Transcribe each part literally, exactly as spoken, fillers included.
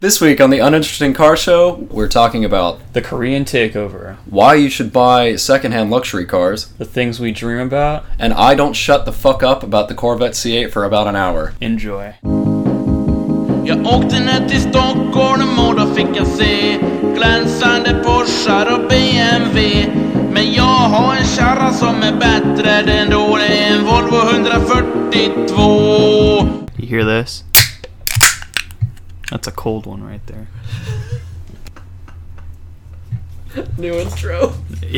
This week on the Uninteresting Car Show, we're talking about the Korean takeover, why you should buy secondhand luxury cars, the things we dream about, and I don't shut the fuck up about the Corvette C eight for about an hour. Enjoy. Jag åkte ner till Stockholm och då fick jag se glänsande Porschar och B M W. Men jag har en kärra som är bättre, den då det är en Volvo one forty-two. You hear this? That's a cold one right there. New intro.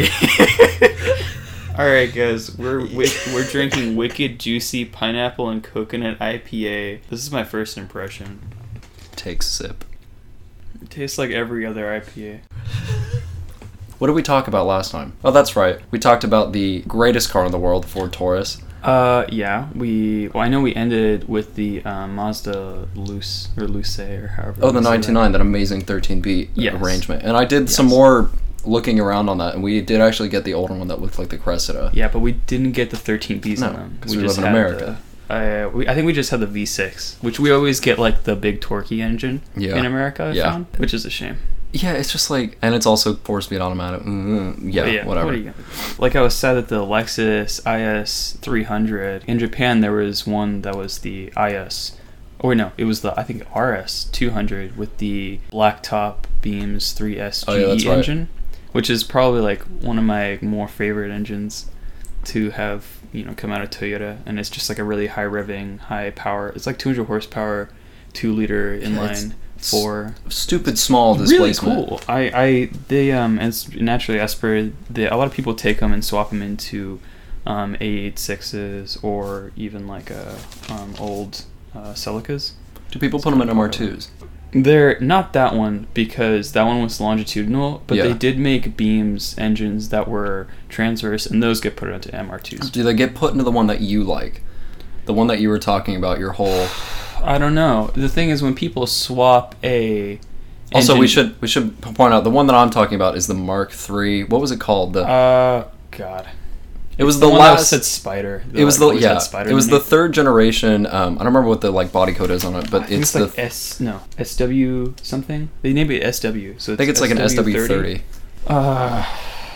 Alright guys, we're we're drinking Wicked Juicy Pineapple and Coconut I P A. This is my first impression. Take a sip. It tastes like every other I P A. What did we talk about last time? Oh, that's right. We talked about the greatest car in the world, the Ford Taurus. Uh, yeah, we, well, I know we ended with the uh, Mazda Luce, or Luce, or however. Oh, the ninety-nine, that. that amazing thirteen beat yes. arrangement. And I did yes. some more looking around on that, and we did actually get the older one that looked like the Cressida. Yeah, but we didn't get the thirteen Bs no, on them. because we, we live in America. The, uh, we, I think we just had the V six, which we always get, like, the big torquey engine yeah. in America, I yeah. found, which is a shame. Yeah, it's just like, and it's also four-speed automatic. Mm-hmm. Yeah, yeah, whatever. What are you like I was sad that the Lexus I S three hundred, in Japan there was one that was the I S, or no, it was the, I think, R S two hundred with the blacktop Beams three S G E oh, yeah, engine, right. which is probably like one of my more favorite engines to have, you know, come out of Toyota, and it's just like a really high revving, high power. It's like two hundred horsepower, two liter inline. Yeah, For stupid small displacement. Really cool. I, I they um as naturally as per the a lot of people take them and swap them into um A eighty-sixes or even like a um old uh, Celicas. Do people put them in M R twos? They're not that one, because that one was longitudinal, but yeah. they did make Beams engines that were transverse, and those get put into M R twos. Do they get put into the one that you like? The one that you were talking about, your whole... I don't know. The thing is, when people swap a also engine, we should we should point out the one that I'm talking about is the Mark three. What was it called? The uh God. It was it's the, the one last. That said Spider. It was like, the yeah. Spider it was the third generation. Um, I don't remember what the like body code is on it, but I think it's, it's the like S no S W something. They named it S W. So it's I think it's like an S W thirty. Uh,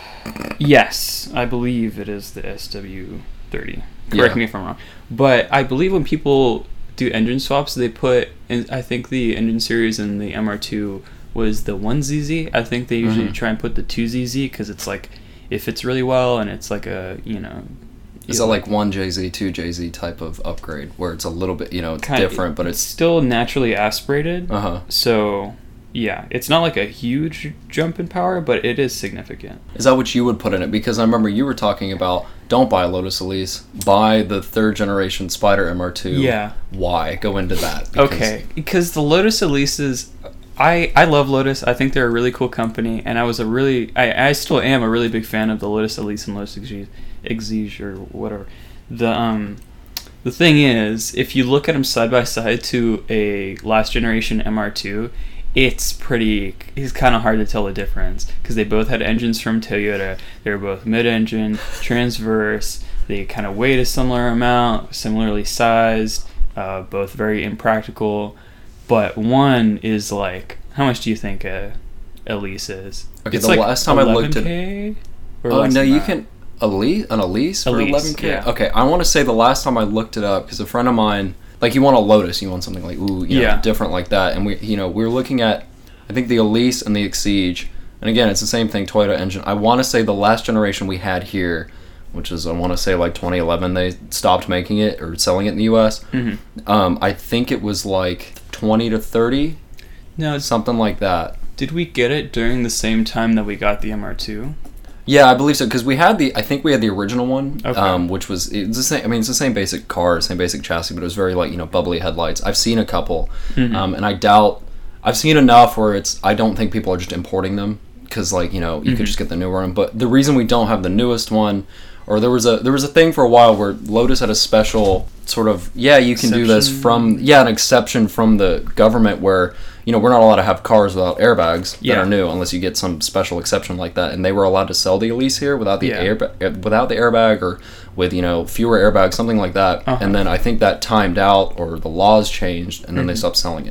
yes, I believe it is the S W thirty. Correct yeah. me if I'm wrong, but I believe when people do engine swaps, they put, and I think the engine series in the M R two was the one Z Z. I think they usually mm-hmm. try and put the two Z Z because it's like, it fits really well, and it's like a, you know... Is it like one J Z, two J Z type of upgrade, where it's a little bit, you know, it's kind different, of, but it's... It's still naturally aspirated, uh-huh. so... Yeah, it's not like a huge jump in power, but it is significant. Is that what you would put in it? Because I remember you were talking about, don't buy a Lotus Elise, buy the third generation Spider M R two. Yeah. Why? Go into that. Because okay, because the Lotus Elises, I, I love Lotus. I think they're a really cool company, and I was a really, I, I still am a really big fan of the Lotus Elise and Lotus Exige, Exige or whatever. The, um... The thing is, if you look at them side by side to a last generation M R two, it's pretty, it's kind of hard to tell the difference, because they both had engines from Toyota. They were both mid-engine, transverse, they kind of weighed a similar amount, similarly sized, uh, both very impractical, but one is like, how much do you think a Elise is? Okay, it's the like last time I looked at it... Oh, no, you can... Elise? An Elise for Elise, eleven K? Yeah. Okay, I want to say the last time I looked it up, because a friend of mine, like, you want a Lotus, you want something like, ooh, you know, yeah. different like that, and we, you know, we were looking at, I think the Elise and the Exige, and again, it's the same thing, Toyota engine. I want to say the last generation we had here, which is, I want to say like twenty eleven, they stopped making it, or selling it in the U S. Mm-hmm. Um, I think it was like twenty to thirty, no, something like that. Did we get it during the same time that we got the M R two? Yeah, I believe so, because we had the, I think we had the original one, okay. um, which was, it's the same, I mean, it's the same basic car, same basic chassis, but it was very, like, you know, bubbly headlights. I've seen a couple, mm-hmm. um, and I doubt, I've seen enough where it's, I don't think people are just importing them, because, like, you know, you mm-hmm. could just get the newer one, but the reason we don't have the newest one, or there was a, there was a thing for a while where Lotus had a special sort of, yeah, you can exception. do this from, yeah, an exception from the government where, you know, we're not allowed to have cars without airbags that yeah. are new unless you get some special exception like that. And they were allowed to sell the Elise here without the yeah. air, without the airbag, or with, you know, fewer airbags, something like that. Uh-huh. And then I think that timed out, or the laws changed, and then mm-hmm. they stopped selling it.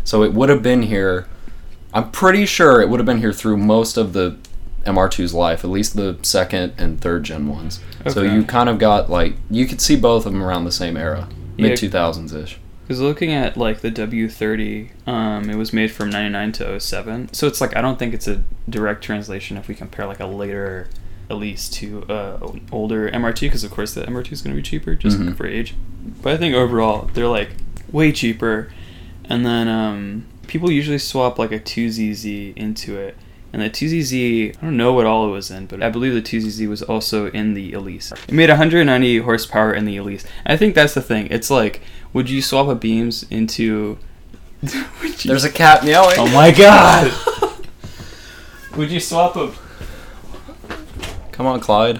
So it would have been here. I'm pretty sure it would have been here through most of the M R two's life, at least the second and third gen ones. Okay. So you kind of got like you could see both of them around the same era, mid two thousands ish. Because looking at like the W thirty, um, it was made from ninety-nine to oh seven. So it's like I don't think it's a direct translation if we compare like a later Elise to uh older M R two, because of course the M R two is going to be cheaper just mm-hmm. for age. But I think overall they're like way cheaper. And then um, people usually swap like a two Z Z into it. And the two Z Z, I don't know what all it was in, but I believe the two Z Z was also in the Elise. It made one hundred ninety horsepower in the Elise. And I think that's the thing. It's like, would you swap a beams into... you... There's a cat meowing. Oh my god! Would you swap a... Come on, Clyde.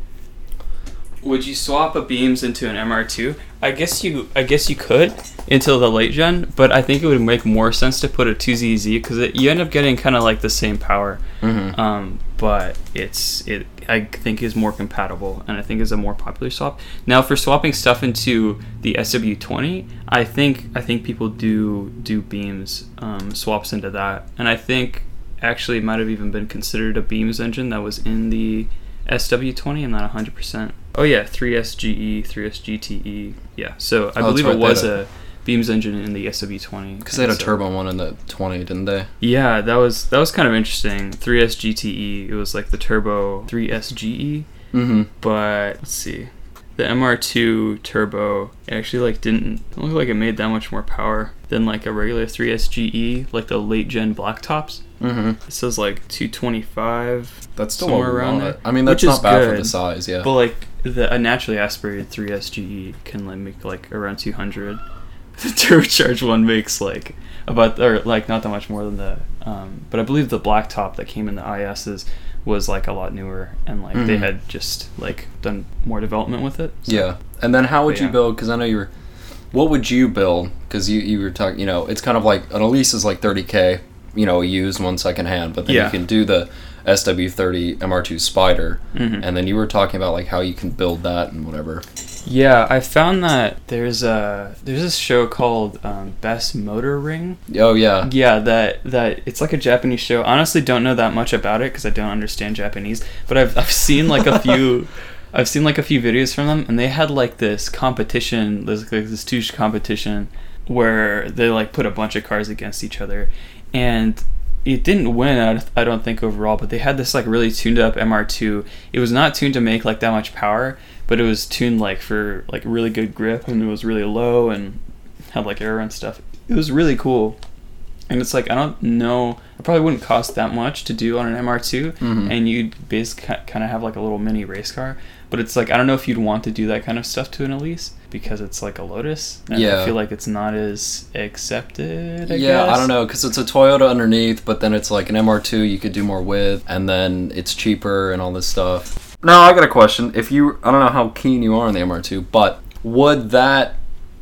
Would you swap a beams into an M R two? I guess you I guess you could into the late gen, but I think it would make more sense to put a two Z Z because you end up getting kind of like the same power, mm-hmm. um, but it's it I think is more compatible and I think is a more popular swap. Now for swapping stuff into the S W twenty, I think I think people do do beams um, swaps into that, and I think actually it might have even been considered a beams engine that was in the S W twenty. I'm not one hundred percent. Oh yeah, three S G E, three S G T E. Yeah, so I oh, believe right. it was a, a beams engine in the S W twenty. Because they had a so, turbo one in the twenty, didn't they? Yeah, that was that was kind of interesting. three S G T E, it was like the turbo three S G E. Mm-hmm. But let's see, the M R two turbo it actually like didn't it look like it made that much more power than like a regular three S G E, like the late gen black tops. Mm-hmm. It says like two twenty-five. That's still somewhere around there. I mean, that's not bad good, for the size, yeah. But like the a naturally aspirated three S G E can like make like around two hundred. The turbocharged one makes like about or like not that much more than the. Um, but I believe the black top that came in the I S's was like a lot newer and like mm-hmm. they had just like done more development with it. So. Yeah, and then how would but, you yeah. build? Because I know you were. What would you build? Because you you were talking. You know, it's kind of like an Elise is like thirty K. You know, used one second hand, but then yeah. you can do the S W thirty M R two Spider, mm-hmm. and then you were talking about like how you can build that and whatever. Yeah, I found that there's a there's this show called um, Best Motor Ring. Oh yeah, yeah. That that it's like a Japanese show. Honestly, don't know that much about it because I don't understand Japanese. But I've I've seen like a few. I've seen like a few videos from them, and they had like this competition. There's like this huge competition where they like put a bunch of cars against each other. And it didn't win, I don't think, overall, but they had this like really tuned up M R two. It was not tuned to make like that much power, but it was tuned like for like really good grip, and it was really low and had like air and stuff. It was really cool. And it's like, I don't know, it probably wouldn't cost that much to do on an M R two, mm-hmm. and you'd basically kind of have like a little mini race car. But it's like, I don't know if you'd want to do that kind of stuff to an Elise because it's like a Lotus. And yeah. I feel like it's not as accepted, I Yeah, guess. I don't know, because it's a Toyota underneath, but then it's like an M R two you could do more with, and then it's cheaper and all this stuff. Now, I got a question. If you, I don't know how keen you are on the M R two, but would that,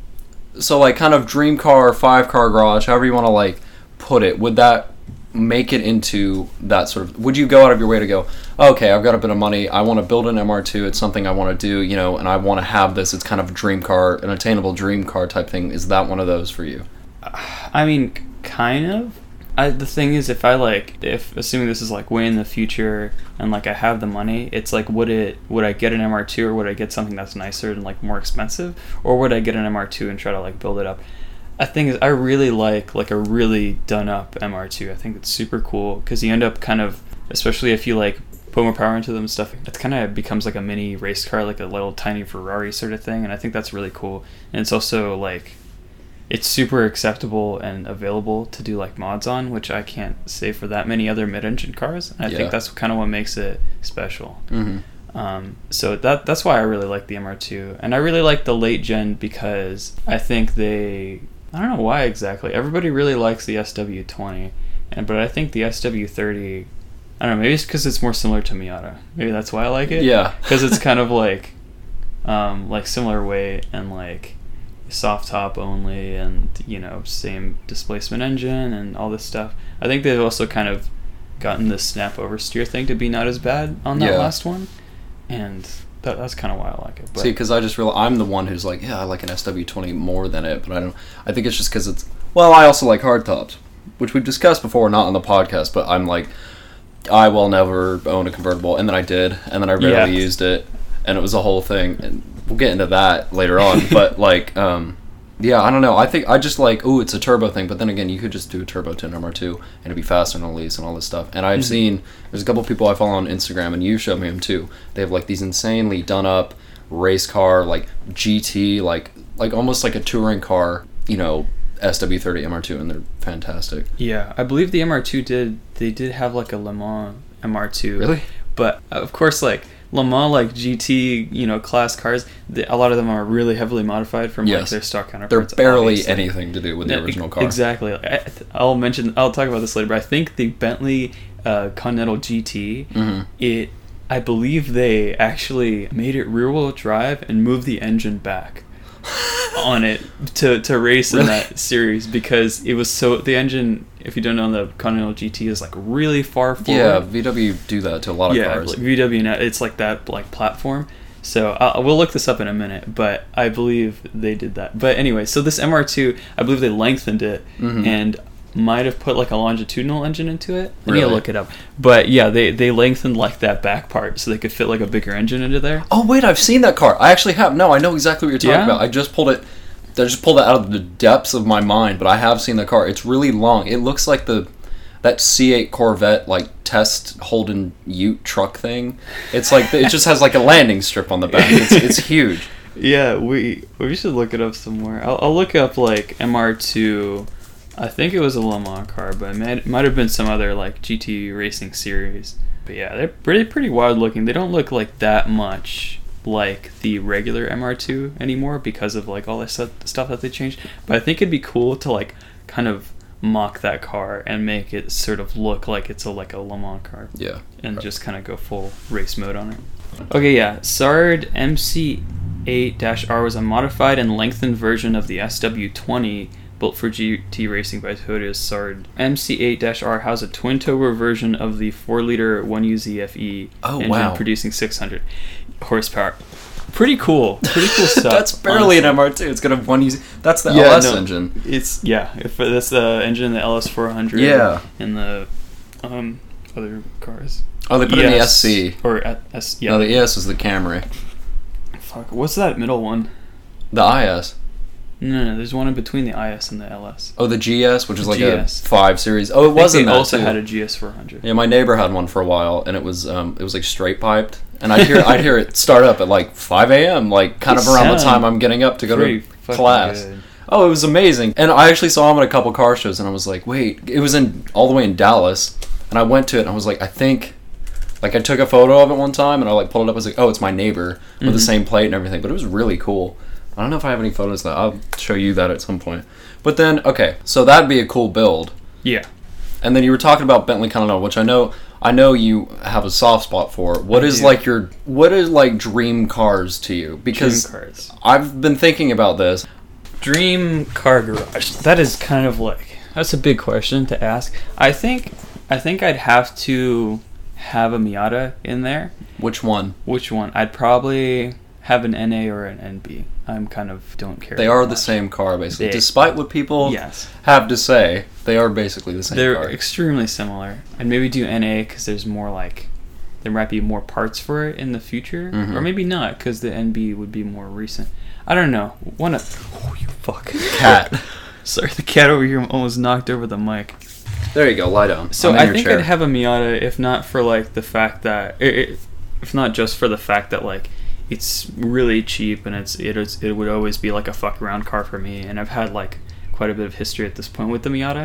so like kind of dream car, five car garage, however you want to like put it, would that make it into that sort of, would you go out of your way to go, okay, I've got a bit of money, I want to build an M R two, it's something I want to do, you know, and I want to have this, it's kind of a dream car, an attainable dream car type thing. Is that one of those for you? I mean, kind of. I, the thing is, if I like, if assuming this is like way in the future and like I have the money, it's like, would it, would I get an M R two or would I get something that's nicer and like more expensive, or would I get an M R two and try to like build it up? The thing is, I really like like a really done up M R two. I think it's super cool because you end up kind of, especially if you like put more power into them and stuff, it kind of becomes like a mini race car, like a little tiny Ferrari sort of thing, and I think that's really cool. And it's also like, it's super acceptable and available to do like mods on, which I can't say for that many other mid-engine cars. And I yeah. think that's kind of what makes it special. Mm-hmm. Um, so that that's why I really like the M R two, and I really like the late gen because I think they, I don't know why exactly. Everybody really likes the S W twenty, and but I think the S W thirty, I don't know, maybe it's because it's more similar to Miata. Maybe that's why I like it. Yeah. Because it's kind of like, um, like similar weight and like soft top only, and you know, same displacement engine and all this stuff. I think they've also kind of gotten the snap oversteer thing to be not as bad on that yeah. last one, and that, that's kind of why I like it. But see, because I just realized I'm the one who's like, yeah, I like an S W twenty more than it, but I don't. I think it's just because it's Well, I also like hardtops, which we've discussed before, not on the podcast, but I'm like, I will never own a convertible, and then I did, and then I rarely Yeah. used it, and it was a whole thing, and we'll get into that later on, but like, um, yeah, I don't know, I think, I just like, ooh, it's a turbo thing, but then again, you could just do a turbo to an M R two, and it'd be faster than a lease and all this stuff, and I've Mhm. seen, there's a couple people I follow on Instagram, and you showed me them too, they have like these insanely done up race car, like G T, like, like almost like a touring car, you know, S W thirty M R two, and they're fantastic. Yeah, I believe the M R two did. They did have like a Le Mans M R two. Really? But of course, like Le Mans, like G T, you know, class cars. The, a lot of them are really heavily modified from like Yes. their stock They're counterparts. barely obviously. anything to do with the Yeah, original car. Exactly. I, I'll mention. I'll talk about this later. But I think the Bentley uh, Continental G T. Mhm. It. I believe they actually made it rear-wheel drive and moved the engine back on it to to race in Really? that series because it was so the engine. If you don't know, the Continental G T is like really far forward. Yeah, V W do that to a lot of yeah, cars. like V W. Now it's like that like platform. So uh, we'll look this up in a minute, but I believe they did that. But anyway, so this M R two, I believe they lengthened it Mhm. and might have put like a longitudinal engine into it. I need to Really? look it up. But yeah, they they lengthened like that back part so they could fit like a bigger engine into there. Oh wait, I've seen that car. I actually have. No, I know exactly what you're talking Yeah? about. I just pulled it. I just pulled it out of the depths of my mind, but I have seen the car. It's really long. It looks like the that C eight Corvette like test Holden Ute truck thing. It's like it just has like a landing strip on the back. It's it's huge. Yeah, we we should look it up somewhere. I'll, I'll look up like M R two. I think it was a Le Mans car, but it might, might have been some other like G T racing series. But yeah, they're pretty pretty wild looking. They don't look like that much like the regular M R two anymore because of like all this stuff stuff that they changed. But I think it'd be cool to like kind of mock that car and make it sort of look like it's a like a Le Mans car. Yeah. And just kind of go full race mode on it. Okay, yeah. Sard M C eight R was a modified and lengthened version of the S W twenty built for G T racing by Toyota's Sard. M C eight R has a twin-turbo version of the four liter one U Z F E Oh, engine wow. producing six hundred horsepower. Pretty cool. Pretty cool stuff. That's barely an honestly. M R two. It's gonna have one use. That's the Yeah, L S no, engine. It's yeah. If that's the engine in the L S four hundred. Yeah. And the um other cars. Oh, they put in the E S S C. or uh, S. Yeah. No, the E S is the Camry. Fuck. What's that middle one? The I S. No, no. There's one in between the I S and the L S. Oh, the G S, which is like G S. a five series. Oh, it I think wasn't they that also too. had a G S four hundred. Yeah, my neighbor had one for a while, and it was um, it was like straight piped, and I'd hear I'd hear it start up at like five a.m. like kind It of around the sounds time I'm getting up to go Pretty to fucking class. good. Oh, it was amazing, and I actually saw him at a couple car shows, and I was like, wait, it was in all the way in Dallas, and I went to it, and I was like, I think, like I took a photo of it one time, and I like pulled it up, I was like, oh, it's my neighbor with Mhm. the same plate and everything, but it was really cool. I don't know if I have any photos of that. I'll show you that at some point. But then, okay, so that'd be a cool build. Yeah. And then you were talking about Bentley Continental, which I know I know you have a soft spot for. What I is do. like your what is like dream cars to you? Because Dream cars. I've been thinking about this. Dream car garage. That is kind of like that's a big question to ask. I think I think I'd have to have a Miata in there. Which one? Which one? I'd probably have an N A or an N B. I'm kind of don't care. They that are the much. same car basically. They- Despite what people Yes. have to say, they are basically the same They're car. extremely similar. I'd maybe do N A because there's more like there might be more parts for it in the future, Mhm. or maybe not because the N B would be more recent. I don't know. One of oh you fuck Cat. Sorry, the cat over here almost knocked over the mic. There you go. Lie down. So I'm in I your think chair. I'd have a Miata if not for like the fact that it, it, if not just for the fact that like it's really cheap and it's it is it would always be like a fuck around car for me, and I've had like quite a bit of history at this point with the Miata.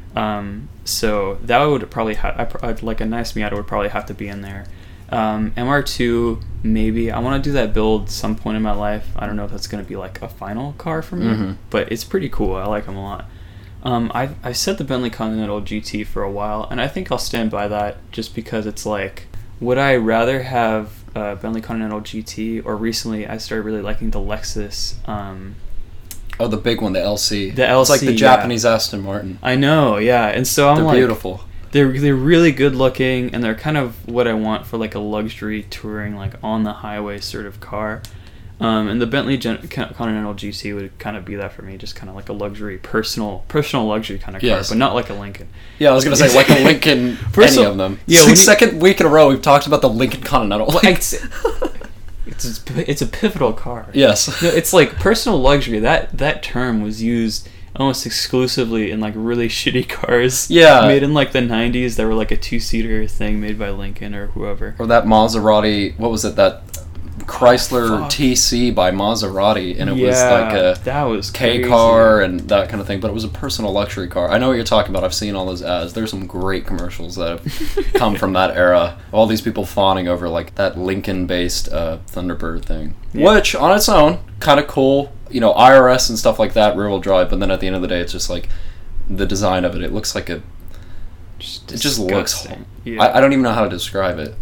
Um, so that would probably have I'd, like a nice Miata would probably have to be in there. Um, M R two maybe I want to do that build some point in my life. I don't know if that's going to be like a final car for me, Mhm. but it's pretty cool. I like them a lot. Um, I've, I've said the Bentley Continental G T for a while, and I think I'll stand by that just because it's like, would I rather have a Bentley Continental G T, or recently I started really liking the Lexus, um, Oh, the big one, the L C. the L C. It's like the yeah. Japanese Aston Martin. I know, yeah, and so I'm They're like, beautiful. they're they're really good looking, and they're kind of what I want for like a luxury touring, like on the highway sort of car. Um, and the Bentley Gen- Continental G T would kind of be that for me, just kind of like a luxury, personal, personal luxury kind of car, Yes. but not like a Lincoln. Yeah, I was gonna say like a Lincoln. Personal- any of them. Yeah, It's when the you- second week in a row we've talked about the Lincoln Continental. Well, Like- it's, it's it's a pivotal car. yes. No, it's like personal luxury. That that term was used almost exclusively in like really shitty cars. Yeah. Made in like the nineties that were like a two-seater thing made by Lincoln or whoever. Or that Maserati. What was it? That Chrysler fuck. T C by Maserati, and it yeah, was like a that was K crazy. car and that kind of thing. But it was a personal luxury car. I know what you're talking about. I've seen all those ads. There's some great commercials that have come from that era. All these people fawning over like that Lincoln-based uh, Thunderbird thing, Yeah. which on its own kind of cool. You know, I R S and stuff like that, rear-wheel drive. But then at the end of the day, it's just like the design of it. It looks like a. Just It just looks. disgusting. Yeah. I, I don't even know how to describe it.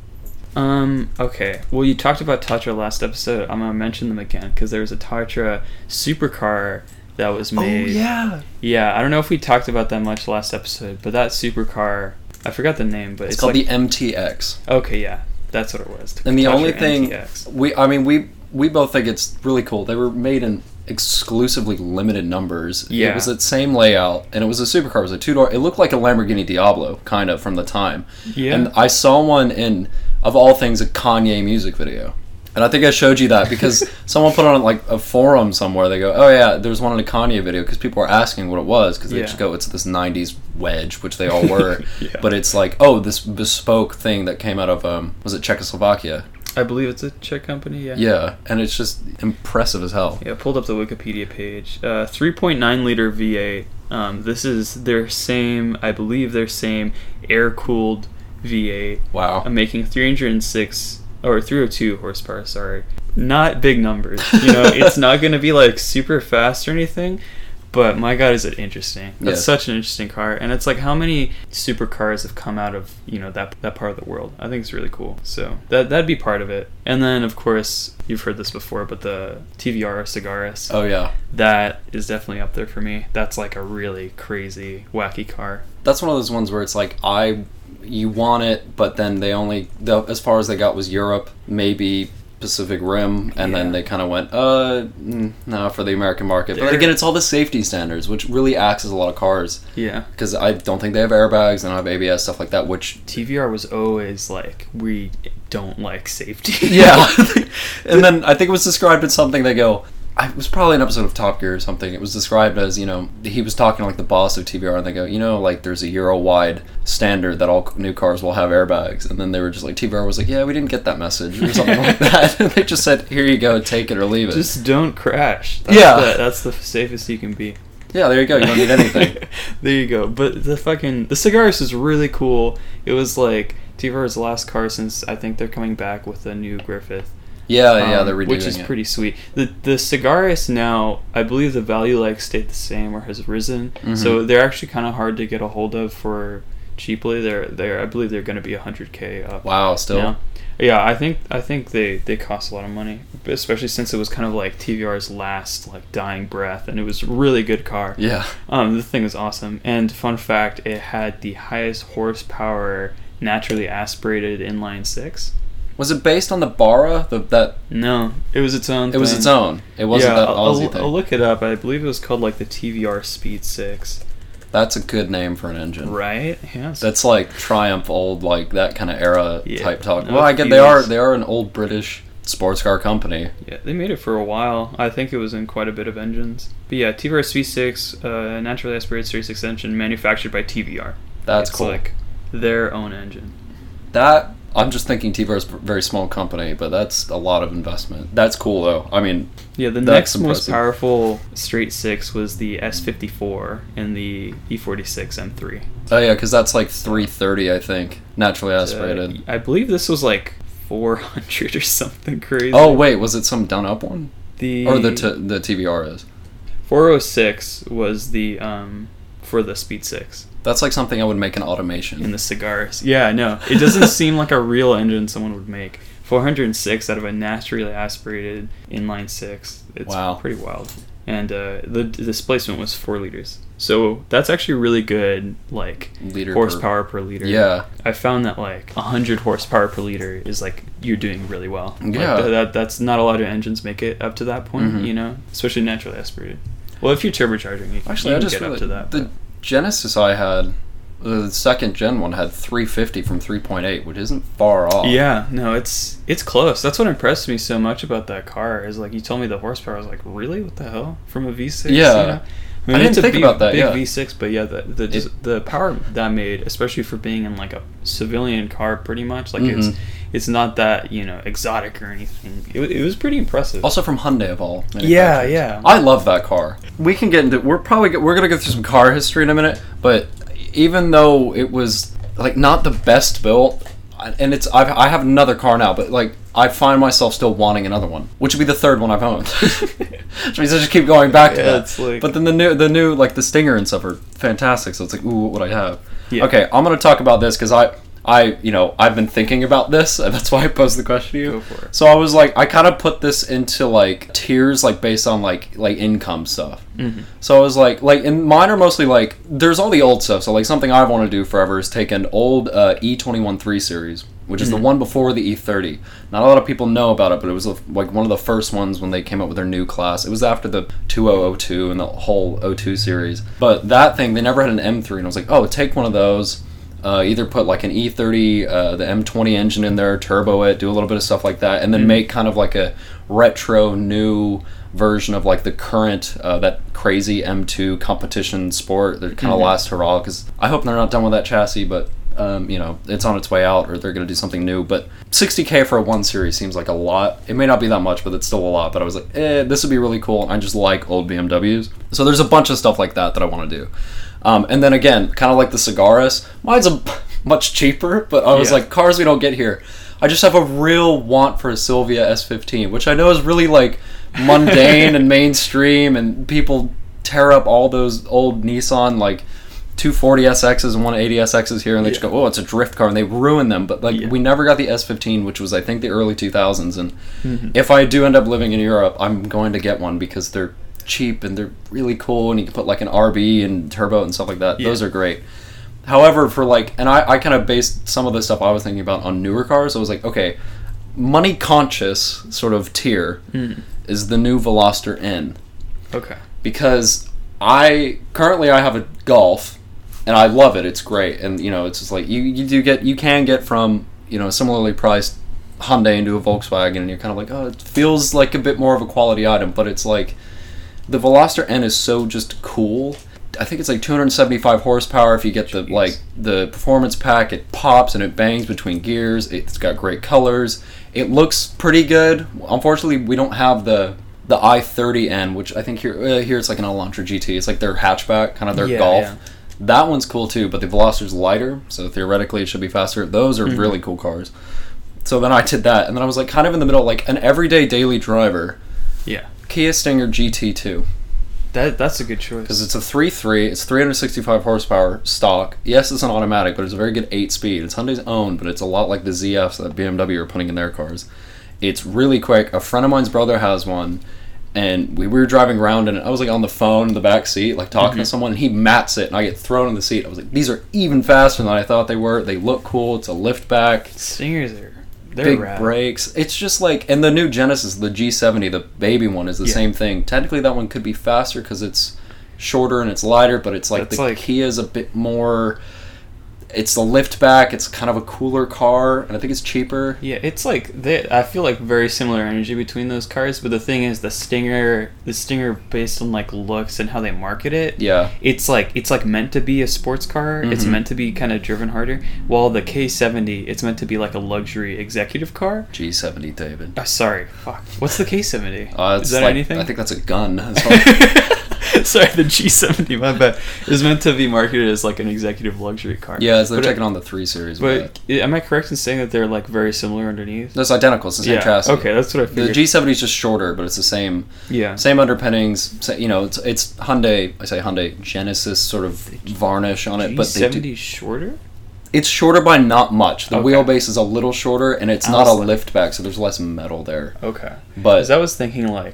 Um. Okay. Well, you talked about Tatra last episode. I'm gonna mention them again because there was a Tatra supercar that was made. Oh yeah. Yeah. I don't know if we talked about that much last episode, but that supercar, I forgot the name, but It's, it's, called like, the M T X. Okay. Yeah. That's what it was. And the Tatra only thing M T X. we, I mean, we we both think it's really cool. They were made in exclusively limited numbers. Yeah. It was that same layout, and it was a supercar. It was a two door. It looked like a Lamborghini Diablo, kind of from the time. Yeah. And I saw one in, of all things, a Kanye music video. And I think I showed you that because someone put on like a forum somewhere. They go, "Oh yeah, there's one in a Kanye video," because people were asking what it was because they Yeah. just go, "It's this nineties wedge," which they all were. Yeah. But it's like, oh, this bespoke thing that came out of um, was it Czechoslovakia? I believe it's a Czech company. Yeah. Yeah, and it's just impressive as hell. Yeah, I pulled up the Wikipedia page. Uh, three point nine liter V eight. Um, this is their same, I believe their same air-cooled V eight. Wow. I'm making three hundred six, or three hundred two horsepower, sorry. Not big numbers. You know, it's not going to be like super fast or anything, but my god, is it interesting. That's Yes. such an interesting car. And it's like how many supercars have come out of, you know, that that part of the world. I think it's really cool. So that, that'd be part of it. And then, of course, you've heard this before, but the T V R Cigaris. Oh yeah. That is definitely up there for me. That's like a really crazy, wacky car. That's one of those ones where it's like I, you want it, but then they only the, as far as they got was Europe, maybe Pacific Rim, and Yeah. then they kind of went, uh, mm, no, for the American market. But They're- again, it's all the safety standards, which really acts as a lot of cars. Yeah. Because I don't think they have airbags, they don't have A B S, stuff like that, which T V R was always like, we don't like safety. yeah. And then I think it was described in something they go, I, it was probably an episode of Top Gear or something. It was described as, you know, he was talking to like the boss of T V R and they go, you know, like there's a Euro-wide standard that all new cars will have airbags. And then they were just like, T V R was like, yeah, we didn't get that message or something like that. And they just said, here you go, take it or leave it. Just don't crash. That's Yeah. The, that's the safest you can be. yeah, there you go. You don't need anything. There you go. But the fucking the Cigaris is really cool. It was like T V R's last car since I think they're coming back with a new Griffith. Yeah, yeah, um, they're redoing which is it. pretty sweet. The the Cigaris now, I believe the value like stayed the same or has risen. Mhm. So they're actually kind of hard to get a hold of for cheaply. They're they're I believe they're going to be one hundred K up. Wow, still. now. Yeah, I think I think they, they cost a lot of money, especially since it was kind of like T V R's last like dying breath, and it was a really good car. Yeah. Um, the thing was awesome. And fun fact, it had the highest horsepower naturally aspirated inline six. Was it based on the Bara? The, that No, it was its own. It was thing. its own. It wasn't yeah, that I'll, Aussie I'll, thing. I'll look it up. I believe it was called like the T V R Speed six. That's a good name for an engine. Right? Yes. That's like Triumph, old like that kind of era Yeah. type talk. No, Well, I get they are Fuse. they are an old British sports car company. Yeah, they made it for a while. I think it was in quite a bit of engines. But yeah, T V R V six, uh, naturally aspirated Series six engine, manufactured by T V R. That's it's cool. like their own engine. That I'm just thinking T V R is a very small company, but that's a lot of investment. That's cool though. I mean, Yeah, the That's next most impressive. powerful straight six was the S fifty-four and the E forty-six M three. oh yeah, because that's like three thirty, I think, naturally aspirated. Uh, I believe this was like four hundred or something crazy. oh wait, was it some done up one? the Or the t- the T V R is? four oh six was the um for the Speed six That's like something I would make in automation. in the Cigaris. Yeah, no, it doesn't seem like a real engine someone would make. four hundred six out of a naturally aspirated inline six. It's Wow. pretty wild. and uh, the, the displacement was four liters. So that's actually really good, like Liter horsepower per, per liter. Yeah, I found that like one hundred horsepower per liter is like you're doing really well. Yeah, like, th- that that's not a lot of engines make it up to that point, mm-hmm. you know, especially naturally aspirated. Well, if you're turbocharging, you, actually, you I can just get really, up to that. The but. Genesis I had, the second gen one had three fifty from three point eight, which isn't far off. Yeah, no, it's it's close. That's what impressed me so much about that car. Is like you told me the horsepower. I was like, really? What the hell? From a V six? Yeah. You know? I mean, I didn't it's a think big, about that, big yeah. V six, but yeah, the the, just, It- the power that made, especially for being in like a civilian car, pretty much like Mhm. it's it's not that, you know, exotic or anything. It, wa- it was pretty impressive. Also from Hyundai of all. Yeah, manufacturers. yeah. I love that car. We can get into. We're probably go- we're gonna go through some car history in a minute, but even though it was like not the best built, and it's I've, I have another car now, but like I find myself still wanting another one, which would be the third one I've owned. Which means I just keep going back to Yeah, that. it's like- But then the new the new like the Stinger and stuff are fantastic. So it's like, ooh, what would I have? Yeah. Okay, I'm gonna talk about this because I. I, you know, I've been thinking about this, and that's why I posed the question to you. Go for it. So I was like, I kind of put this into like tiers, like based on like like income stuff. Mhm. So I was like, like, and mine are mostly like, there's all the old stuff. So like something I want to do forever is take an old uh, E twenty-one three series, which is the one before the E thirty. Not a lot of people know about it, but it was like one of the first ones when they came up with their new class. It was after the two thousand two and the whole oh two series. But that thing, they never had an M three, and I was like, oh, take one of those. Uh, either put like an E thirty, uh, the M twenty engine in there, turbo it, do a little bit of stuff like that, and then Mm-hmm. make kind of like a retro new version of like the current, uh, that crazy M two competition sport that kind of Mhm. last hurrah. Because I hope they're not done with that chassis, but um, you know, it's on its way out, or they're going to do something new. But sixty K for a one series seems like a lot. It may not be that much, but it's still a lot. But I was like, eh, this would be really cool. I just like old B M Ws. So there's a bunch of stuff like that that I want to do. Um, and then again, kind of like the Cigaris, mine's a much cheaper, but I was Yeah. like, cars we don't get here. I just have a real want for a Silvia S fifteen, which I know is really like mundane and mainstream, and people tear up all those old Nissan like two forty S Xs and one eighty S Xs here, and they just Yeah. go, oh, it's a drift car, and they ruin them. But like, Yeah. we never got the S fifteen, which was I think the early two thousands, and Mhm. if I do end up living in Europe, I'm going to get one because they're cheap and they're really cool, and you can put like an R B and turbo and stuff like that. Yeah. Those are great. However, for like, and I, I kind of based some of the stuff I was thinking about on newer cars. I was like, okay, money conscious sort of tier Mhm. is the new Veloster N, Okay. because I currently I have a Golf and I love it. It's great, and you know, it's just like you you do get you can get from, you know, similarly priced Hyundai into a Volkswagen, and you're kind of like, oh, it feels like a bit more of a quality item, but it's like the Veloster N is so just cool. I think it's like two hundred seventy-five horsepower if you get the Jeez. like the performance pack. It pops and it bangs between gears. It's got great colors. It looks pretty good. Unfortunately, we don't have the the i thirty N, which I think here uh, here it's like an Elantra G T. It's like their hatchback, kind of their Yeah, Golf. yeah. That one's cool too, but the Veloster's lighter, so theoretically it should be faster. Those are Mhm. really cool cars. So then I did that, and then I was like kind of in the middle, like an everyday daily driver. Yeah. Kia Stinger G T two. That that's a good choice. Because it's a three point three, it's three hundred sixty-five horsepower stock. Yes, it's an automatic, but it's a very good eight speed. It's Hyundai's own, but it's a lot like the Z Fs that B M W are putting in their cars. It's really quick. A friend of mine's brother has one, and we were driving around, and I was like on the phone in the back seat, like talking Mhm. to someone, and he mats it, and I get thrown in the seat. I was like, these are even faster than I thought they were. They look cool. It's a lift back. Stingers are they're Big rad. brakes. It's just like, and the new Genesis, the G seventy, the baby one, is the Yeah. same thing. Technically, that one could be faster because it's shorter and it's lighter, but it's like That's the like- Kia's a bit more. It's the lift back. It's kind of a cooler car, and I think it's cheaper. Yeah, it's like they. I feel like very similar energy between those cars, but the thing is, the Stinger, the Stinger, based on like looks and how they market it, Yeah, it's like it's like meant to be a sports car. It's Mhm. meant to be kind of driven harder. While the K seventy, it's meant to be like a luxury executive car. G seventy, David. Uh, sorry, fuck. What's the K seventy? Uh, it's Is that like, anything? I think that's a gun. That's all- Sorry, the G seventy. My bad. Is meant to be marketed as like an executive luxury car. yeah, so they're But, uh, taking on the three series. with But that. am I correct in saying that they're like very similar underneath? That's identical. It's the same Yeah. chassis. Okay, that's what I The figured. G seventy is just shorter, but it's the same. yeah. Same underpinnings. sa- You know, it's, it's Hyundai. I say Hyundai Genesis sort of varnish on it, G but they do, seventy shorter. it's shorter by not much. The Okay. wheelbase is a little shorter, and it's I not a was like- lift back, so there's less metal there. Okay. But Because I was thinking like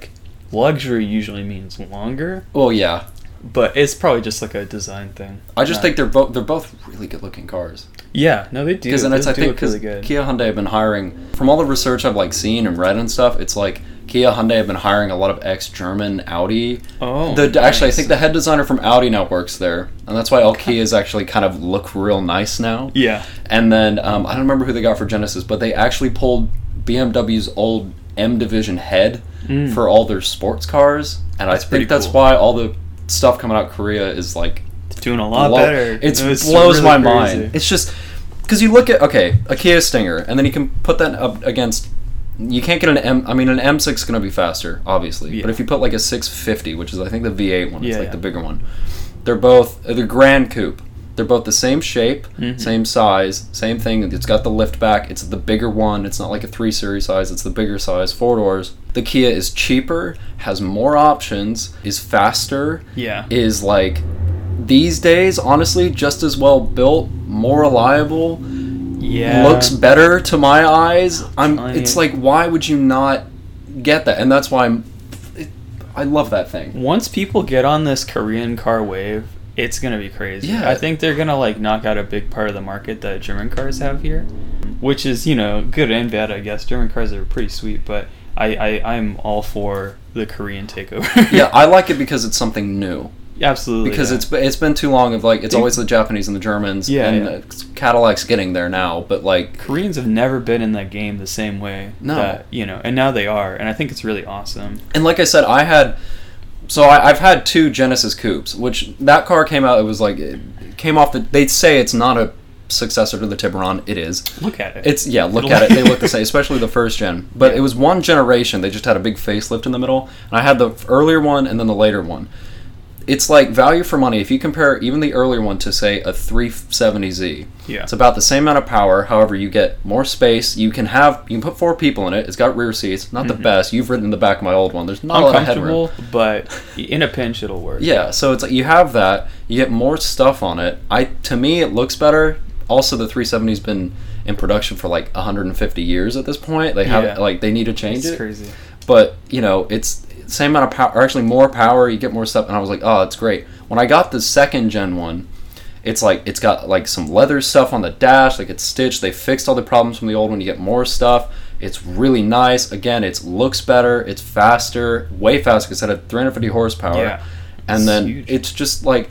luxury usually means longer, Well, yeah. but it's probably just like a design thing. I just Uh, think they're both they're both really good looking cars. Yeah, no, they do. Because then it's They I do think look because really good. Kia Hyundai have been hiring from all the research I've like seen and read and stuff. It's like Kia Hyundai have been hiring a lot of ex-German Audi. Oh, The actually I nice. think the head designer from Audi now works there, and that's why all Kias actually kind of look real nice now. Yeah. And then um, I don't remember who they got for Genesis, but they actually pulled B M W's old M division head Mm. for all their sports cars, and That's I pretty think that's cool. why all the stuff coming out of Korea is like Doing a lot blow- better. It was blows really my crazy. mind. It's just because you look at okay a Kia Stinger, and then you can put that up against. You can't get an M. I mean, an M six is going to be faster, obviously. Yeah. But if you put like a six fifty, which is I think the V eight one, it's Yeah, like yeah. the bigger one. They're both uh, the Grand Coupe. They're both the same shape, Mhm. same size, same thing. It's got the lift back. It's the bigger one. It's not like a three series size. It's the bigger size, four doors. The Kia is cheaper, has more options, is faster, Yeah. is like these days, honestly, just as well built, more reliable, Yeah. looks better to my eyes. I'm. telling It's you. like, why would you not get that? And that's why I'm. It, I love that thing. Once people get on this Korean car wave, it's gonna be crazy. Yeah. I think they're gonna like knock out a big part of the market that German cars have here, which is, you know, good and bad, I guess. German cars are pretty sweet, but I, I I'm all for the Korean takeover. Yeah, I like it because it's something new. Absolutely. Because yeah. it's it's been too long of like it's They- always the Japanese and the Germans. Yeah, and yeah. uh, Cadillac's getting there now, but like Koreans have never been in that game the same way. No. That, you know, and now they are, and I think it's really awesome. and like I said, I had so I, I've had two Genesis coupes, which that car came out. It was like it came off the. They say it's not a successor to the Tiburon. It is. Look at it. It's yeah. Look It'll- at it. They look the same, especially the first gen. But Yeah. it was one generation. They just had a big facelift in the middle, and I had the earlier one and then the later one. It's like value for money. If you compare even the earlier one to say a three seventy Z, Yeah. it's about the same amount of power. However, you get more space. You can have you can put four people in it. It's got rear seats. Not the best. You've ridden in the back of my old one. There's not a lot of headroom. Uncomfortable, but in a pinch it'll work. Yeah, so it's like you have that. You get more stuff on it. I to me it looks better. Also, the three seventy's been in production for like one hundred fifty years at this point. They have Yeah. like they need to change It's it. crazy. But you know, it's same amount of power, or actually more power. You get more stuff, and I was like, oh, it's great. When I got the second gen one, it's like it's got like some leather stuff on the dash, like it's stitched. They fixed all the problems from the old one. You get more stuff. It's really nice. Again, it looks better. It's faster, way faster because it had three hundred fifty horsepower. Yeah. And It's then huge. it's just like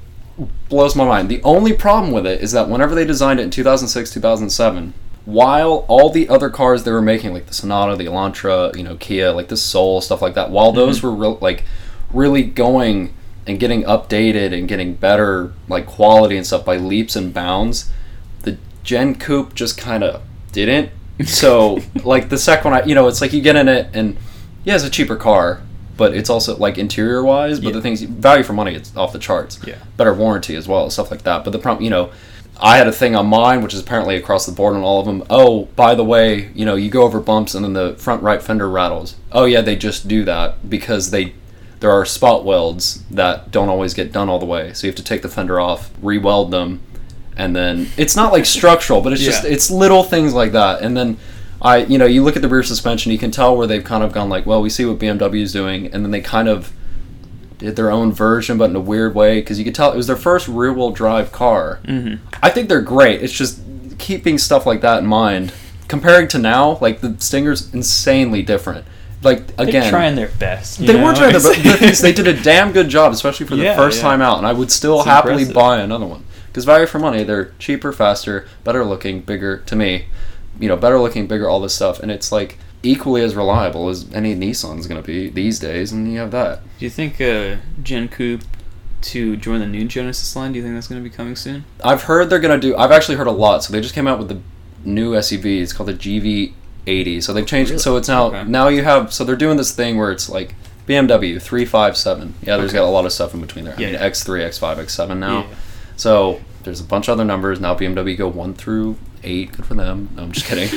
blows my mind. The only problem with it is that whenever they designed it in two thousand six, two thousand seven, while all the other cars they were making, like the Sonata, the Elantra, you know, Kia, like the Soul, stuff like that, while those were real, like really going and getting updated and getting better like quality and stuff by leaps and bounds, the Gen Coupe just kind of didn't. So like the second one, I, you know, it's like you get in it and yeah, it's a cheaper car, but it's also like interior wise, but Yeah. the things value for money, it's off the charts. Yeah. Better warranty as well, stuff like that. But the problem, you know, I had a thing on mine, which is apparently across the board on all of them. Oh, by the way, you know, you go over bumps and then the front right fender rattles. Oh yeah, they just do that because they there are spot welds that don't always get done all the way. So you have to take the fender off, re-weld them, and then it's not like structural, but it's just Yeah. it's little things like that. And then I, you know, you look at the rear suspension, you can tell where they've kind of gone like, well, we see what B M W is doing, and then they kind of did their own version, but in a weird way, because you could tell it was their first rear-wheel drive car. Mm-hmm. I think they're great. It's just keeping stuff like that in mind. Comparing to now, like the Stinger's insanely different. Like again, They're trying their best. you they know? were trying, to, but the thing is, they did a damn good job, especially for the Yeah, first yeah. time out, and I would still It's happily impressive. buy another one because value for money, they're cheaper, faster, better looking, bigger to me. You know, better looking, bigger, all this stuff, and it's like equally as reliable as any Nissan's going to be these days, and you have that. Do you think uh, Gen Coupe to join the new Genesis line? Do you think that's going to be coming soon? I've heard they're going to do. I've actually heard a lot. So they just came out with the new S U V. It's called the G V eighty. So they've changed. Really? So it's now Okay. now you have. So they're doing this thing where it's like B M W three five seven. Yeah, there's Okay. got a lot of stuff in between there. I Yeah, mean yeah. X three, X five, X seven now. Yeah. So there's a bunch of other numbers now. B M W go one through eight. Good for them. No, I'm just kidding.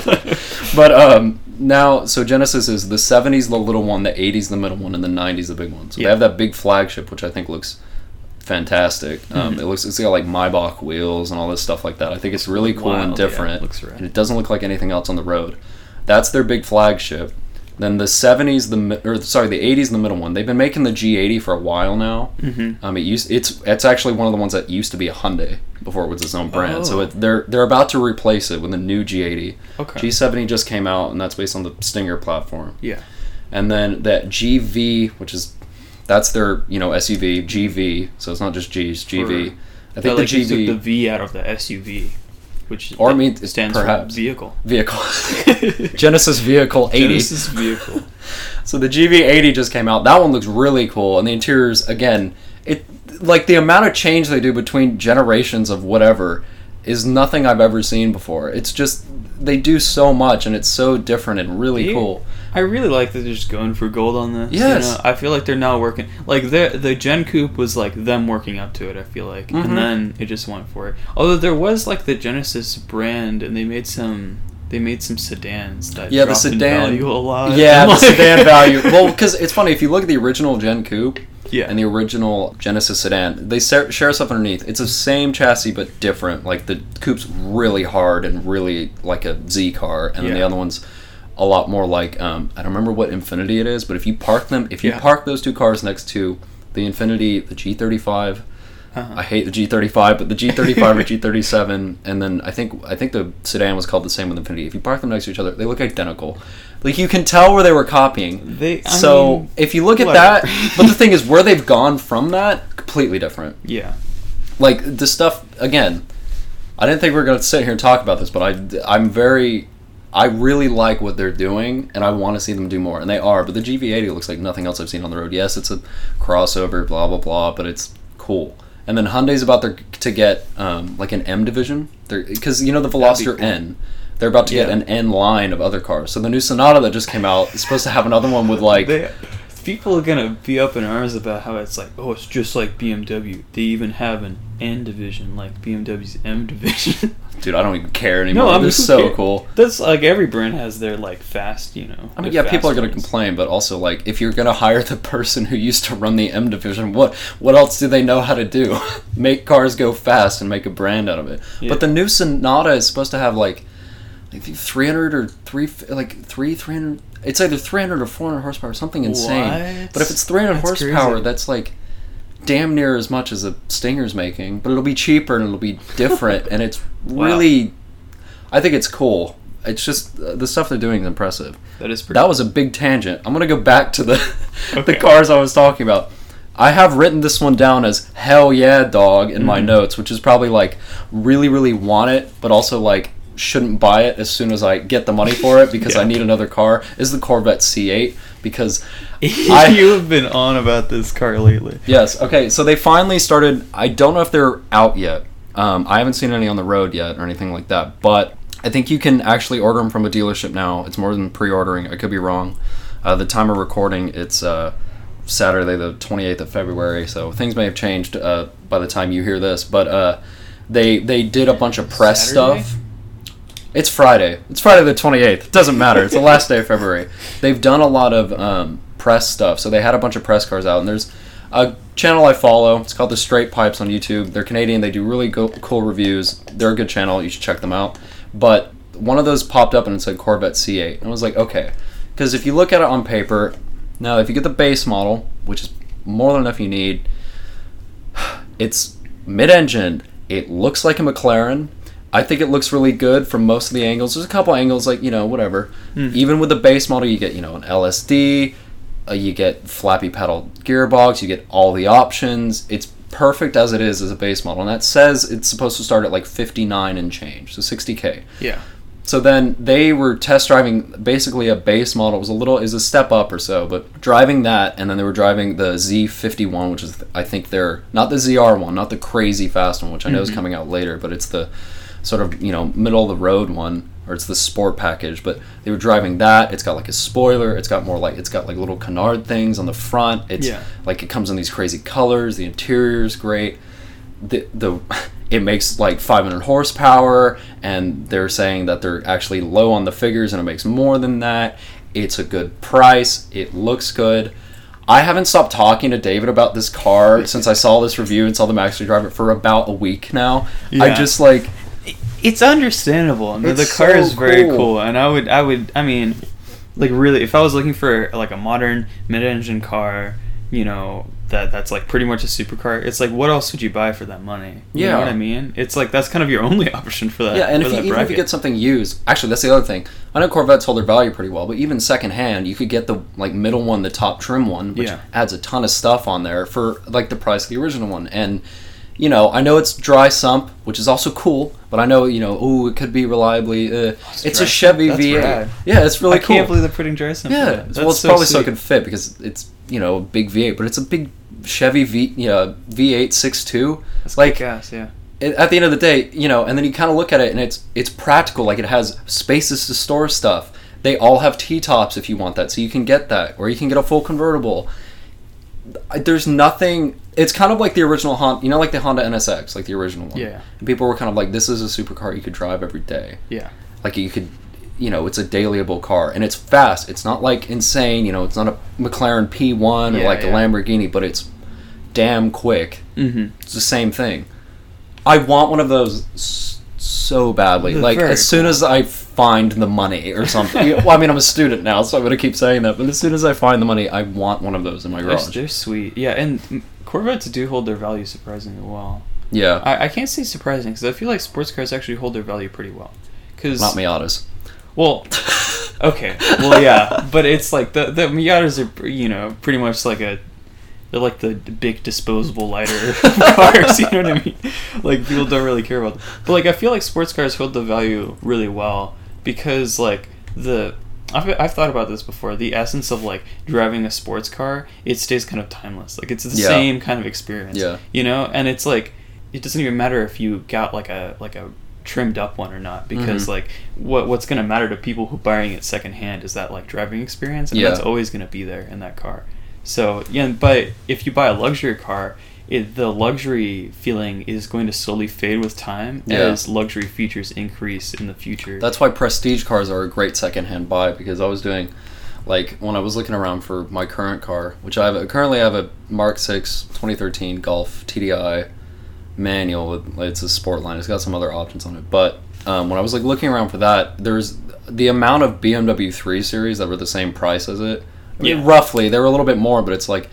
But um, now, so Genesis is the seventies, the little one, the eighties, the middle one, and the nineties, the big one. So Yeah. they have that big flagship, which I think looks fantastic. Um, Mhm. It looks, it's got like Maybach wheels and all this stuff like that. I think it's really cool and Wild, yeah, different, looks rad. and it doesn't look like anything else on the road. That's their big flagship. Then the seventies, the mi- or sorry, the eighties, the middle one. They've been making the G eighty for a while now. Mm-hmm. Um, it used it's it's actually one of the ones that used to be a Hyundai before it was its own brand. Oh. So it, they're they're about to replace it with a new G eighty. Okay. G seventy just came out, and that's based on the Stinger platform. Yeah. And then that G V, which is that's their you know S U V G V. So it's not just G, it's G V. For, I think like the G V you took the V out of the S U V, which or I mean, stands perhaps. for vehicle. Vehicle. Genesis Vehicle eighty. Genesis vehicle. So the G V eighty just came out. That one looks really cool, and the interiors again, it like the amount of change they do between generations of whatever is nothing I've ever seen before. It's just they do so much, and it's so different and really Yeah. cool. I really like that they're just going for gold on this. Yes. You know? I feel like they're now working like the the Gen Coupe was like them working up to it. I feel like, Mhm. and then it just went for it. Although there was like the Genesis brand, and they made some they made some sedans that Yeah, the dropped in sedan value a lot. Yeah, the Like- sedan value. Well, because it's funny if you look at the original Gen Coupe. Yeah. And the original Genesis sedan, they share, share stuff underneath. It's the same chassis but different. Like the Coupe's really hard and really like a Z car, and then the Yeah. other one's a lot more like um, I don't remember what Infinity it is, but if you park them, if you Yeah. park those two cars next to the Infinity, the G thirty-five. Uh-huh. I hate the G thirty-five, but the G thirty-five or G thirty-seven, and then I think I think the sedan was called the same with Infinity. If you park them next to each other, they look identical. Like you can tell where they were copying. They- I so mean, if you look at whatever. that, but the thing is, where they've gone from that, completely different. Yeah. Like the stuff again. I didn't think we were going to sit here and talk about this, but I I'm very. I really like what they're doing, and I want to see them do more, and they are. But the G V eighty looks like nothing else I've seen on the road. Yes, it's a crossover, blah blah blah, but it's cool. And then Hyundai's about their, to get um, like an M division, because you know the Veloster cool. N. They're about to get Yeah. an N line of other cars. So the new Sonata that just came out is supposed to have another one with like. They, people are gonna be up in arms about how it's like, oh, it's just like B M W. They even have an N division, like B M W's M division. Dude, I don't even care anymore. No, I mean, They're who so cares? cool. That's like every brand has their like fast, you know. I mean, their yeah, people are fast going to ones. complain, but also, like, if you're going to hire the person who used to run the M division, what what else do they know how to do? Make cars go fast and make a brand out of it. Yeah. But the new Sonata is supposed to have, like, I think three hundred or three, like, three, three hundred, it's either three hundred or four hundred horsepower, something insane. What? But if it's three hundred That's horsepower, crazy. that's, like, damn near as much as a Stinger's making, but it'll be cheaper and it'll be different, and it's Wow. really, I think it's cool. It's just, uh, the stuff they're doing is impressive. That is pretty. That was a big tangent. I'm gonna go back to the the Okay. cars I was talking about. I have written this one down as hell yeah dog in my Mhm. notes, which is probably like really really want it, but also like shouldn't buy it as soon as I get the money for it because Yeah. I need another car. Is the Corvette C eight because you I- have been on about this car lately. yes okay so they finally started. I don't know if they're out yet. Um, I haven't seen any on the road yet or anything like that, but I think you can actually order them from a dealership now. It's more than pre-ordering. I could be wrong. Uh, the time of recording, it's uh, Saturday the twenty-eighth of February, so things may have changed uh, by the time you hear this. But uh, they they did a bunch of press Saturday? stuff. It's Friday. It's Friday the twenty-eighth. It doesn't matter. It's the last day of February. They've done a lot of um, press stuff, so they had a bunch of press cars out, and there's a channel I follow. It's called The Straight Pipes on YouTube. They're Canadian. They do really go- cool reviews. They're a good channel. You should check them out. But one of those popped up and it said Corvette C eight. And I was like, okay. Because if you look at it on paper, now if you get the base model, which is more than enough you need, it's mid-engine. It looks like a McLaren. I think it looks really good from most of the angles. There's a couple angles, like, you know, whatever. Mm. Even with the base model, you get, you know, an L S D, uh, you get flappy pedal gearbox, you get all the options. It's perfect as it is as a base model. And that says it's supposed to start at like fifty-nine and change, so sixty K. Yeah. So then they were test driving basically a base model. It was a little, is a step up or so, but driving that, and then they were driving the Z fifty-one, which is, I think they're, not the Z R one, not the crazy fast one, which I know is Mhm. coming out later, but it's the sort of, you know, middle of the road one, or it's the sport package. But they were driving that. It's got like a spoiler. It's got more like, it's got like little canard things on the front. It's Yeah. like, it comes in these crazy colors. The interior's great. The, the it makes like five hundred horsepower, and they're saying that they're actually low on the figures and it makes more than that. It's a good price. It looks good. I haven't stopped talking to David about this car since I saw this review and saw them actually drive it for about a week now. I Yeah. just like, It's understandable. I mean, the It's car so is very cool. cool, and I would, I would, I mean, Like really, if I was looking for like a modern mid-engine car, you know, that that's like pretty much a supercar, it's like, what else would you buy for that money? You Yeah. know what I mean? It's like that's kind of your only option for that. Yeah, and for if you, that even if you bracket. get something used, actually that's the other thing. I know Corvettes hold their value pretty well, but even secondhand, you could get the like middle one, the top trim one, which Yeah. adds a ton of stuff on there for like the price of the original one. And you know, I know it's dry sump, which is also cool, but I know you know, oh, it could be reliably. Uh, it's it's dry a Chevy sump? That's V eight. rad. Yeah, it's really I cool. can't believe they're putting dry sump. Yeah, in that. That's well, it's so probably so sweet. it could fit because it's you know a big V eight, but it's a big Chevy V yeah V eight six two. That's like gas, yeah. it, at the end of the day, you know, and then you kind of look at it and it's it's practical. Like it has spaces to store stuff. They all have T-tops if you want that, so you can get that, or you can get a full convertible. There's nothing. It's kind of like the original Honda, you know, like the Honda N S X, like the original one. Yeah. And people were kind of like, this is a supercar you could drive every day. Yeah. Like you could, you know, it's a dailyable car, and it's fast. It's not like insane, you know. It's not a McLaren P one or Yeah, like a yeah. Lamborghini, but it's damn quick. Mm-hmm. It's the same thing. I want one of those s- so badly. They're like very as soon cool. as I find the money or something. Well, I mean, I'm a student now, so I'm gonna keep saying that. But as soon as I find the money, I want one of those in my They're, garage. they're sweet. Yeah, and mm, Corvettes do hold their value surprisingly well. Yeah, I, I can't say surprising because I feel like sports cars actually hold their value pretty well. Cause, not Miatas. Well, okay. Well, yeah, but it's like the the Miatas are you know pretty much like a they're like the big disposable lighter cars. You know what I mean? Like people don't really care about them. But like I feel like sports cars hold the value really well because like the I've I've thought about this before. The essence of like driving a sports car, it stays kind of timeless. Like it's the Yeah. same kind of experience. Yeah. You know, and it's like it doesn't even matter if you got like a like a trimmed up one or not because Mhm. like what what's going to matter to people who buying it secondhand is that like driving experience, and Yeah. that's always going to be there in that car. So yeah, but if you buy a luxury car, it, the luxury feeling is going to slowly fade with time Yeah. as luxury features increase in the future. That's why prestige cars are a great secondhand buy, because I was doing, like, when I was looking around for my current car, which I have, currently I have a Mark six twenty thirteen Golf T D I manual. With, it's a sport line. It's got some other options on it. But um, when I was like looking around for that, there's the amount of B M W three Series that were the same price as it. I mean, Yeah. roughly, they were a little bit more, but it's like,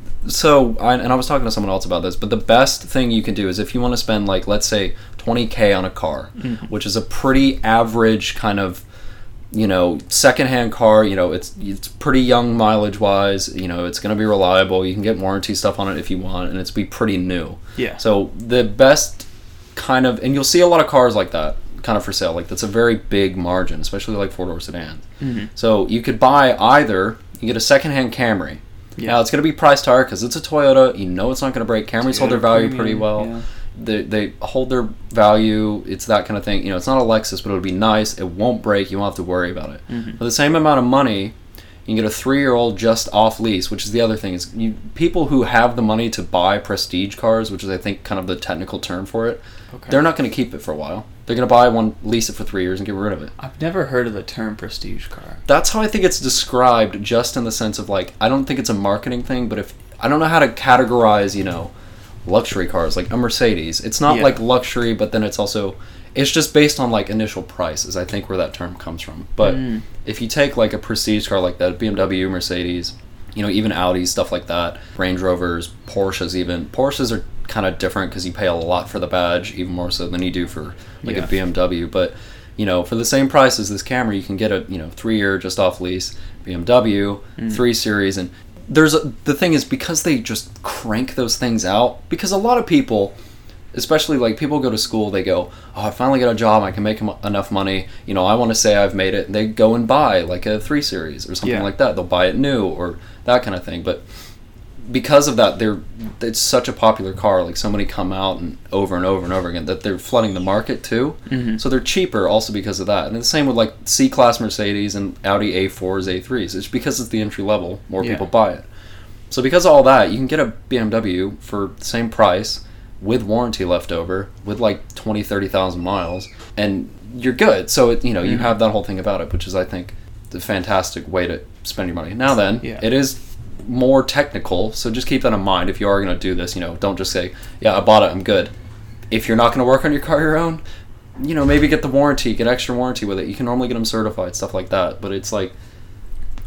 so, I, and I was talking to someone else about this, but the best thing you can do is if you want to spend, like, let's say twenty K on a car, Mhm. which is a pretty average kind of, you know, secondhand car, you know, it's it's pretty young mileage wise, you know, it's going to be reliable, you can get warranty stuff on it if you want, and it's be pretty new. Yeah. So the best kind of, and you'll see a lot of cars like that kind of for sale, like that's a very big margin, especially like four-door sedans. Mhm. So you could buy either, you can get a secondhand Camry. Yeah. Now it's going to be priced higher because it's a Toyota. You know it's not going to break. Camrys hold their Toyota value premium, pretty well. yeah. They, they hold their value. It's that kind of thing. You know, it's not a Lexus, but it'll be nice. It won't break. You won't have to worry about it. Mhm. For the same amount of money, you can get a three-year-old just off lease, which is the other thing. Is you, people who have the money to buy prestige cars, which is I think kind of the technical term for it, Okay. they're not going to keep it for a while. They're going to buy one, lease it for three years, and get rid of it. I've never heard of the term prestige car. That's how I think it's described, just in the sense of like, I don't think it's a marketing thing, but if I don't know how to categorize, you know, luxury cars like a Mercedes. It's not Yeah. like luxury, but then it's also, it's just based on like initial prices. I think where that term comes from. But Mm. if you take like a prestige car like that, B M W, Mercedes, you know, even Audi, stuff like that, Range Rovers, Porsches, even Porsches are kind of different because you pay a lot for the badge, even more so than you do for like Yeah. a B M W. But you know, for the same price as this Camry, you can get a you know three year just off lease B M W Mm. three series, and there's a, the thing is because they just crank those things out. Because a lot of people, especially like people go to school, they go, oh, I finally got a job, I can make em- enough money. You know, I want to say I've made it. And they go and buy like a three series or something Yeah. like that. They'll buy it new or that kind of thing. But because of that, they're it's such a popular car. Like so many come out and over and over and over again that they're flooding the market too. Mhm. So they're cheaper also because of that. And the same with like C-Class Mercedes and Audi A fours, A threes. It's because it's the entry level. More Yeah. people buy it. So because of all that, you can get a B M W for the same price with warranty left over, with like twenty, thirty thousand miles, and you're good. So, it, you know, you Mhm. have that whole thing about it, which is, I think, the fantastic way to spend your money. Now then, Yeah. it is more technical, so just keep that in mind. If you are going to do this, you know, don't just say, yeah, I bought it, I'm good. If you're not going to work on your car your own, you know, maybe get the warranty, get extra warranty with it. You can normally get them certified, stuff like that. But it's like,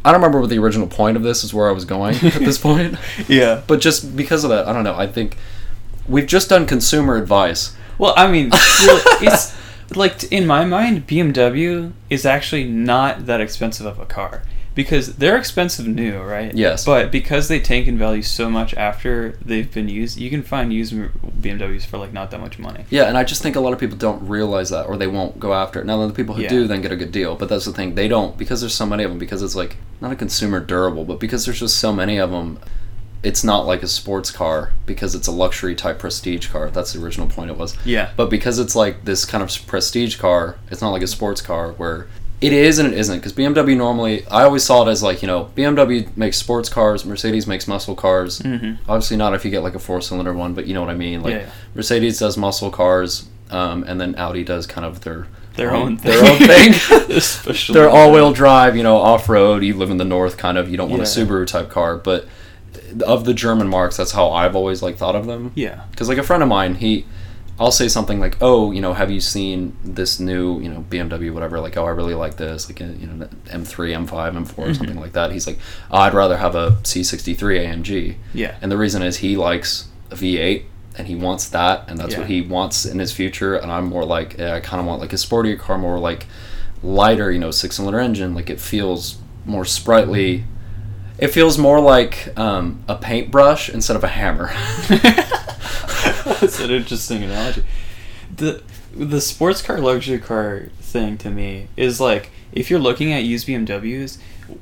I don't remember what the original point of this is, where I was going at this point. Yeah. But just because of that, I don't know. I think we've just done consumer advice. Well, I mean, really, it's like, in my mind, B M W is actually not that expensive of a car. Because they're expensive new, right? Yes. But because they tank in value so much after they've been used, you can find used B M Ws for like not that much money. Yeah, and I just think a lot of people don't realize that, or they won't go after it. Now, the people who Yeah. do then get a good deal, but that's the thing. They don't, because there's so many of them, because it's like, not a consumer durable, but because there's just so many of them, it's not like a sports car, because it's a luxury type prestige car. That's the original point it was. Yeah. But because it's like this kind of prestige car, it's not like a sports car where... It is and it isn't, because B M W normally, I always saw it as like, you know, B M W makes sports cars, Mercedes makes muscle cars. Mm-hmm. Obviously not if you get like a four-cylinder one, but you know what I mean. Like Yeah, yeah. Mercedes does muscle cars, um, and then Audi does kind of their Their own thing. their own thing. Especially They're all-wheel drive, you know, off-road. You live in the north, kind of. You don't want Yeah. a Subaru type car, but of the German marques, that's how I've always like thought of them. Yeah. Because like a friend of mine, he. I'll say something like, oh, you know, have you seen this new, you know, B M W, whatever, like, oh, I really like this, like, you know, M three, M five, M four, or Mm-hmm. something like that. He's like, oh, I'd rather have a C sixty-three A M G. Yeah. And the reason is he likes a V eight, and he wants that, and that's Yeah. what he wants in his future, and I'm more like, yeah, I kind of want, like, a sportier car, more, like, lighter, you know, six-cylinder engine, like, it feels more sprightly. It feels more like um, a paintbrush instead of a hammer. That's an interesting analogy. The the sports car luxury car thing to me is like, if you're looking at used B M Ws,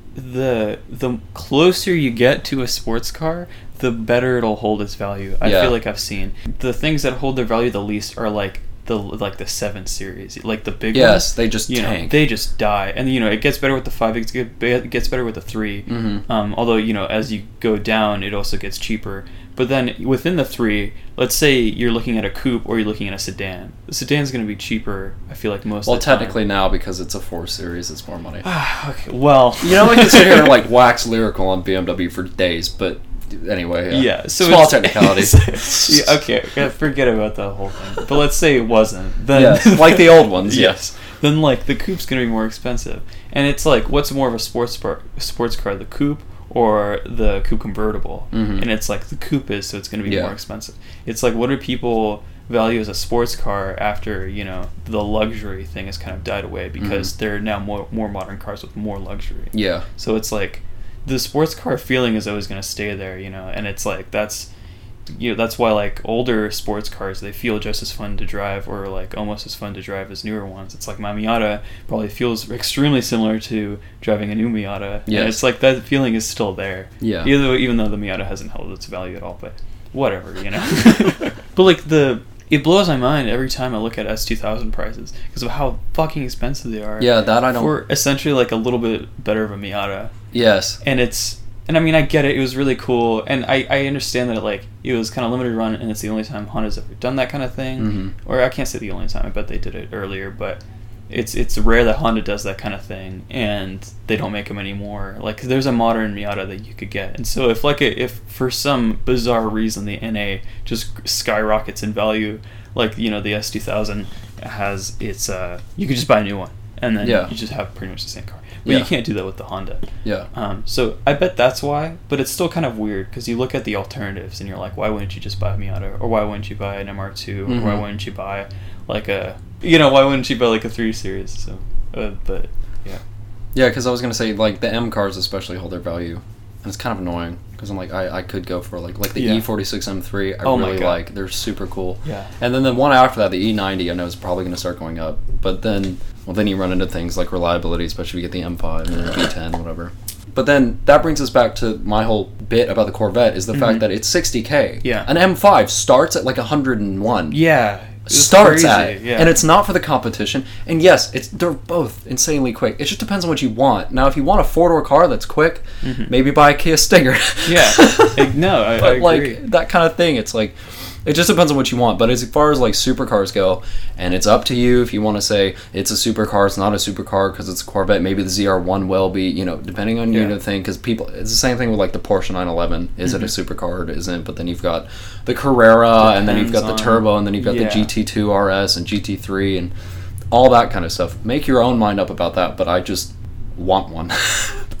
the the closer you get to a sports car, the better it'll hold its value. I Yeah. feel like I've seen the things that hold their value the least are like the like the seven series, like the big Yes, ones. they just you know, tank. they just die, and you know it gets better with the five. It gets it gets better with the three. Mhm. Um, although you know as you go down, it also gets cheaper. But then within the three, let's say you're looking at a coupe or you're looking at a sedan. The sedan's going to be cheaper, I feel like, most Well, of the time. technically now, because it's a four series, it's more money. okay, well... You know, I can sit here and like wax lyrical on B M W for days, but anyway, yeah. Yeah, so small it's, technicalities. yeah, okay, okay, forget about that whole thing. But let's say it wasn't. Then, Yes, like the old ones, yes. yes. Then like the coupe's going to be more expensive. And it's like, what's more of a sports car, sports car, the coupe or the coupe convertible? Mhm. And it's like the coupe is, so it's going to be Yeah. more expensive. It's like, what do people value as a sports car after, you know, the luxury thing has kind of died away because Mhm. there are now more more modern cars with more luxury. Yeah. So it's like the sports car feeling is always going to stay there, you know, and it's like that's you know that's why like older sports cars, they feel just as fun to drive, or like almost as fun to drive as newer ones. It's like my Miata probably feels extremely similar to driving a new Miata. Yes. And it's like that feeling is still there. Yeah. Even though, even though the Miata hasn't held its value at all, but whatever, you know. But like the it blows my mind every time I look at S two thousand prices because of how fucking expensive they are. Yeah, that I don't... For essentially like a little bit better of a Miata. Yes. And it's and I mean I get it, it was really cool, and I, I understand that it, like it was kind of limited run and it's the only time Honda's ever done that kind of thing. Mhm. Or I can't say the only time, I bet they did it earlier, but it's it's rare that Honda does that kind of thing, and they don't make them anymore. Like there's a modern Miata that you could get, and so if like a, if for some bizarre reason the N A just skyrockets in value, like you know the S two thousand has its uh you could just buy a new one and then Yeah. you just have pretty much the same car. But Yeah. you can't do that with the Honda. Yeah. Um, so I bet that's why, but it's still kind of weird because you look at the alternatives and you're like, why wouldn't you just buy a Miata, or why wouldn't you buy an M R two, or why Mhm. wouldn't you buy like a, you know, why wouldn't you buy like a three series? So, uh, but yeah, Yeah, because I was going to say, like, the M cars especially hold their value. And it's kind of annoying, because I'm like, I, I could go for, like, like the Yeah. E forty-six M three, I Oh my really God. like. They're super cool. yeah, And then the one after that, the E ninety, I know is probably going to start going up. But then, well, then you run into things like reliability, especially if you get the M five and the V ten, whatever. But then that brings us back to my whole bit about the Corvette, is the Mhm. fact that it's sixty K. Yeah. An M five starts at like one hundred one. yeah, it's Starts crazy, at, yeah. and it's not for the competition. And yes, it's they're both insanely quick. It just depends on what you want. Now, if you want a four-door car that's quick, Mhm. maybe buy a Kia Stinger. yeah, like, no, I, but I like agree. that kind of thing, it's like it just depends on what you want. But as far as like supercars go, and it's up to you if you want to say it's a supercar, it's not a supercar because it's a Corvette. Maybe the Z R one will be, you know, depending on you Yeah. know thing. Because people, it's the same thing with like the Porsche nine eleven. Is Mm-hmm. it a supercar or it isn't? But then you've got the Carrera, and then you've got the Depends turbo, on- and then you've got yeah. the G T two R S and G T three and all that kind of stuff. Make your own mind up about that. But I just want one. That's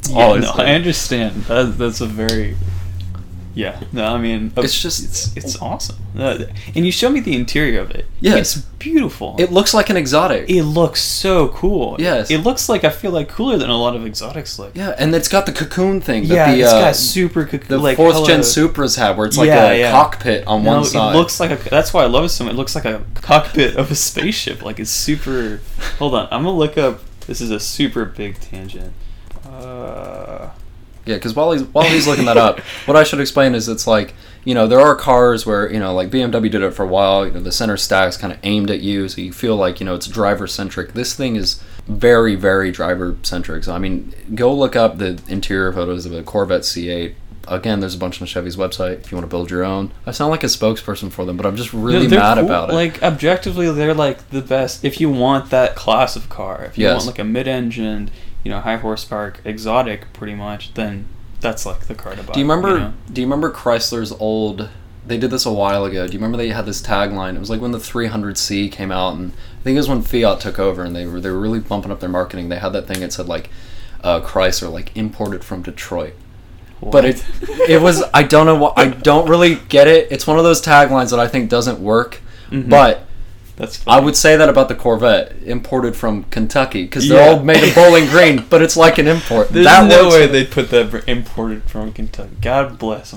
Yeah, all no, I understand. That, that's a very... Yeah, no, I mean... It's just... It's, it's awesome. Uh, and you showed me the interior of it. Yes. It's beautiful. It looks like an exotic. It looks so cool. Yes. It looks like, I feel like, cooler than a lot of exotics look. Yeah, and it's got the cocoon thing. That Yeah, the, it's uh, got super cocoon. The like, fourth gen hello. Supras have, where it's like Yeah, a yeah. cockpit on No, one side. it looks like a... That's why I love it so much. It looks like a cockpit of a spaceship. Like, it's super... Hold on. I'm going to look up... This is a super big tangent. Uh... Yeah, because while he's while he's looking that up, what I should explain is it's like, you know, there are cars where, you know, like B M W did it for a while. You know, the center stack's kind of aimed at you, so you feel like, you know, it's driver centric. This thing is very, very driver centric. So I mean, go look up the interior photos of a Corvette C eight. Again, there's a bunch on Chevy's website if you want to build your own. I sound like a spokesperson for them, but I'm just really They're mad cool. about it. Like, objectively, they're like the best. If you want that class of car, if you Yes. want like a mid-engined, you know, high horsepower exotic, pretty much, then that's like the car to buy. Do you remember? You know? Do you remember Chrysler's old? They did this a while ago. Do you remember they had this tagline? It was like when the three hundred C came out, and I think it was when Fiat took over, and they were they were really bumping up their marketing. They had that thing that said like uh, Chrysler, like imported from Detroit. What? But it it was I don't know what I don't really get it. It's one of those taglines that I think doesn't work. Mhm. But That's funny. I would say that about the Corvette, imported from Kentucky, because they're Yeah. all made of Bowling Green, but it's like an import. There's that no works way for- they'd put that br- imported from Kentucky. God bless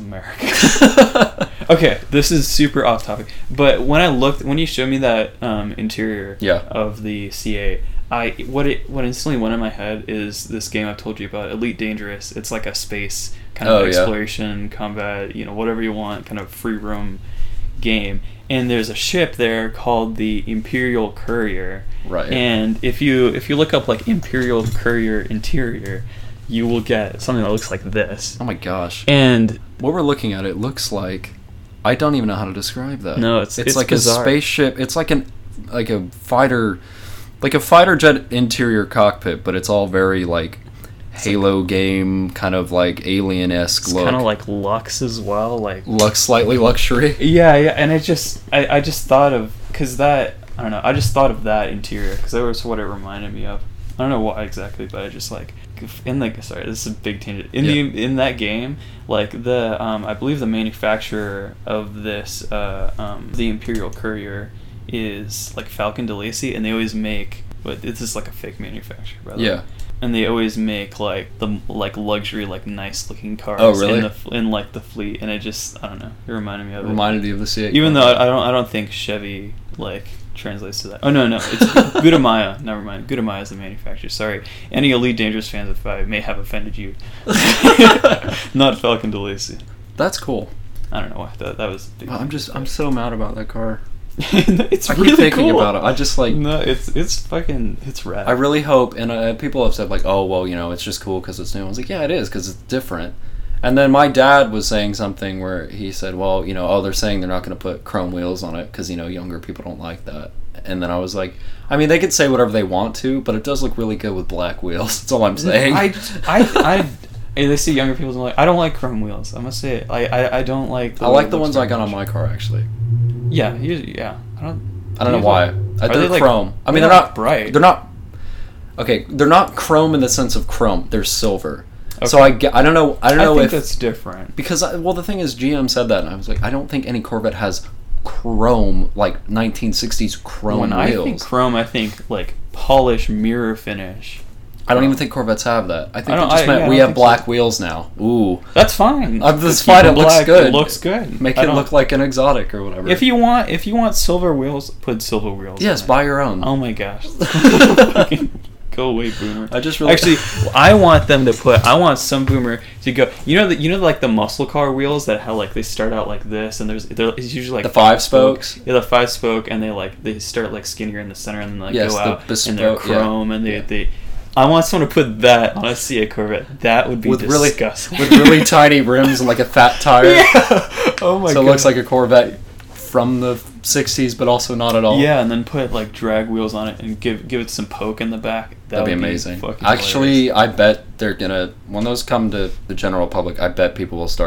America. Okay, this is super off topic, but when I looked, when you showed me that um, interior Yeah. of the C eight, I what it what instantly went in my head is this game I've told you about, Elite Dangerous. It's like a space kind of Oh, yeah. exploration, combat, you know, whatever you want, kind of free roam game. And there's a ship there called the Imperial Courier. Right. And if you if you look up like Imperial Courier interior, you will get something that looks like this. Oh my gosh. And What we're looking at, it looks like I don't even know how to describe that. No, it's- it's like bizarre. a spaceship. It's like an like a fighter, like a fighter jet interior cockpit, but it's all very like Halo game kind of like alien esque it's look. kind of like Lux as well, like Lux slightly luxury. yeah, yeah. And it just I, I just thought of because that I don't know I just thought of that interior because that was what it reminded me of. I don't know why exactly, but I just like in like sorry, this is a big tangent. In Yeah. the in that game, like the um, I believe the manufacturer of this uh, um, the Imperial Courier is like Falcon de Lacy, and they always make, but this is like a fake manufacturer, by the Yeah. way. And they always make like the like luxury, like nice looking cars. Oh, really? In, the, f- in like the fleet, and it just I don't know. It reminded me of it. Reminded you of the C eight. Even though I, I don't I don't think Chevy like translates to that. Oh no no, it's Gudamaya. Never mind. Gudamaya is the manufacturer. Sorry, any Elite Dangerous fans, if I may have offended you, not Falcon de Lacy. That's cool. I don't know why that that was. A big I'm just I'm so mad about that car. it's I keep really thinking cool. about it. I just like No, it's it's fucking it's rad. I really hope, and uh, people have said like, oh well, you know, it's just cool because it's new. I was like, yeah, it is because it's different. And then my dad was saying something where he said, well, you know, oh, they're saying they're not going to put chrome wheels on it because, you know, younger people don't like that. And then I was like, I mean, they could say whatever they want to, but it does look really good with black wheels. That's all I'm saying. I, I, I, and they see younger people and like, I don't like chrome wheels. I must say it. I, I, I don't like. The I way like it the looks ones I very got on much. my car, actually. Yeah, you, yeah. I don't. I don't know you why. like- I, Are they're they, like- chrome. I mean, they're they're not not bright. They're not. Okay, they're not chrome in the sense of chrome. They're silver. So Okay. I, get, I don't know. I don't I know think if that's different. because I, well, the thing is, G M said that, and I was like, I don't think any Corvette has chrome like nineteen sixties chrome When wheels. I think chrome, I think like polish mirror finish. I don't even think Corvettes have that. I think I they don't- just I- meant yeah, I we don't have think black so. wheels now. Ooh, That's fine. Uh, that's Keep fine, them it looks black, good. It looks good. make I it don't- look like an exotic or whatever. If you want, if you want silver wheels, put silver wheels. yes, on it. buy your own. Oh my gosh. Fucking Go away, boomer. I just really Actually, I want them to put. I want some boomer to go. You know that you know like the muscle car wheels that how like they start out like this, and there's there it's usually like The five spokes? Yeah, the five spoke, and they like they start like skinnier in the center, and then like Yes, go the out, and they're bespoke, yeah. chrome, and they they. I want someone to put that on a C eight Corvette. That would be with really disgusting. with really tiny rims and like a fat tire. Yeah. Oh my god. So it looks like a Corvette from the sixties, but also not at all. Yeah, and then put like drag wheels on it and give give it some poke in the back. That That'd be would amazing. fucking Actually, I bet they're gonna when those come to the general public. I bet people will start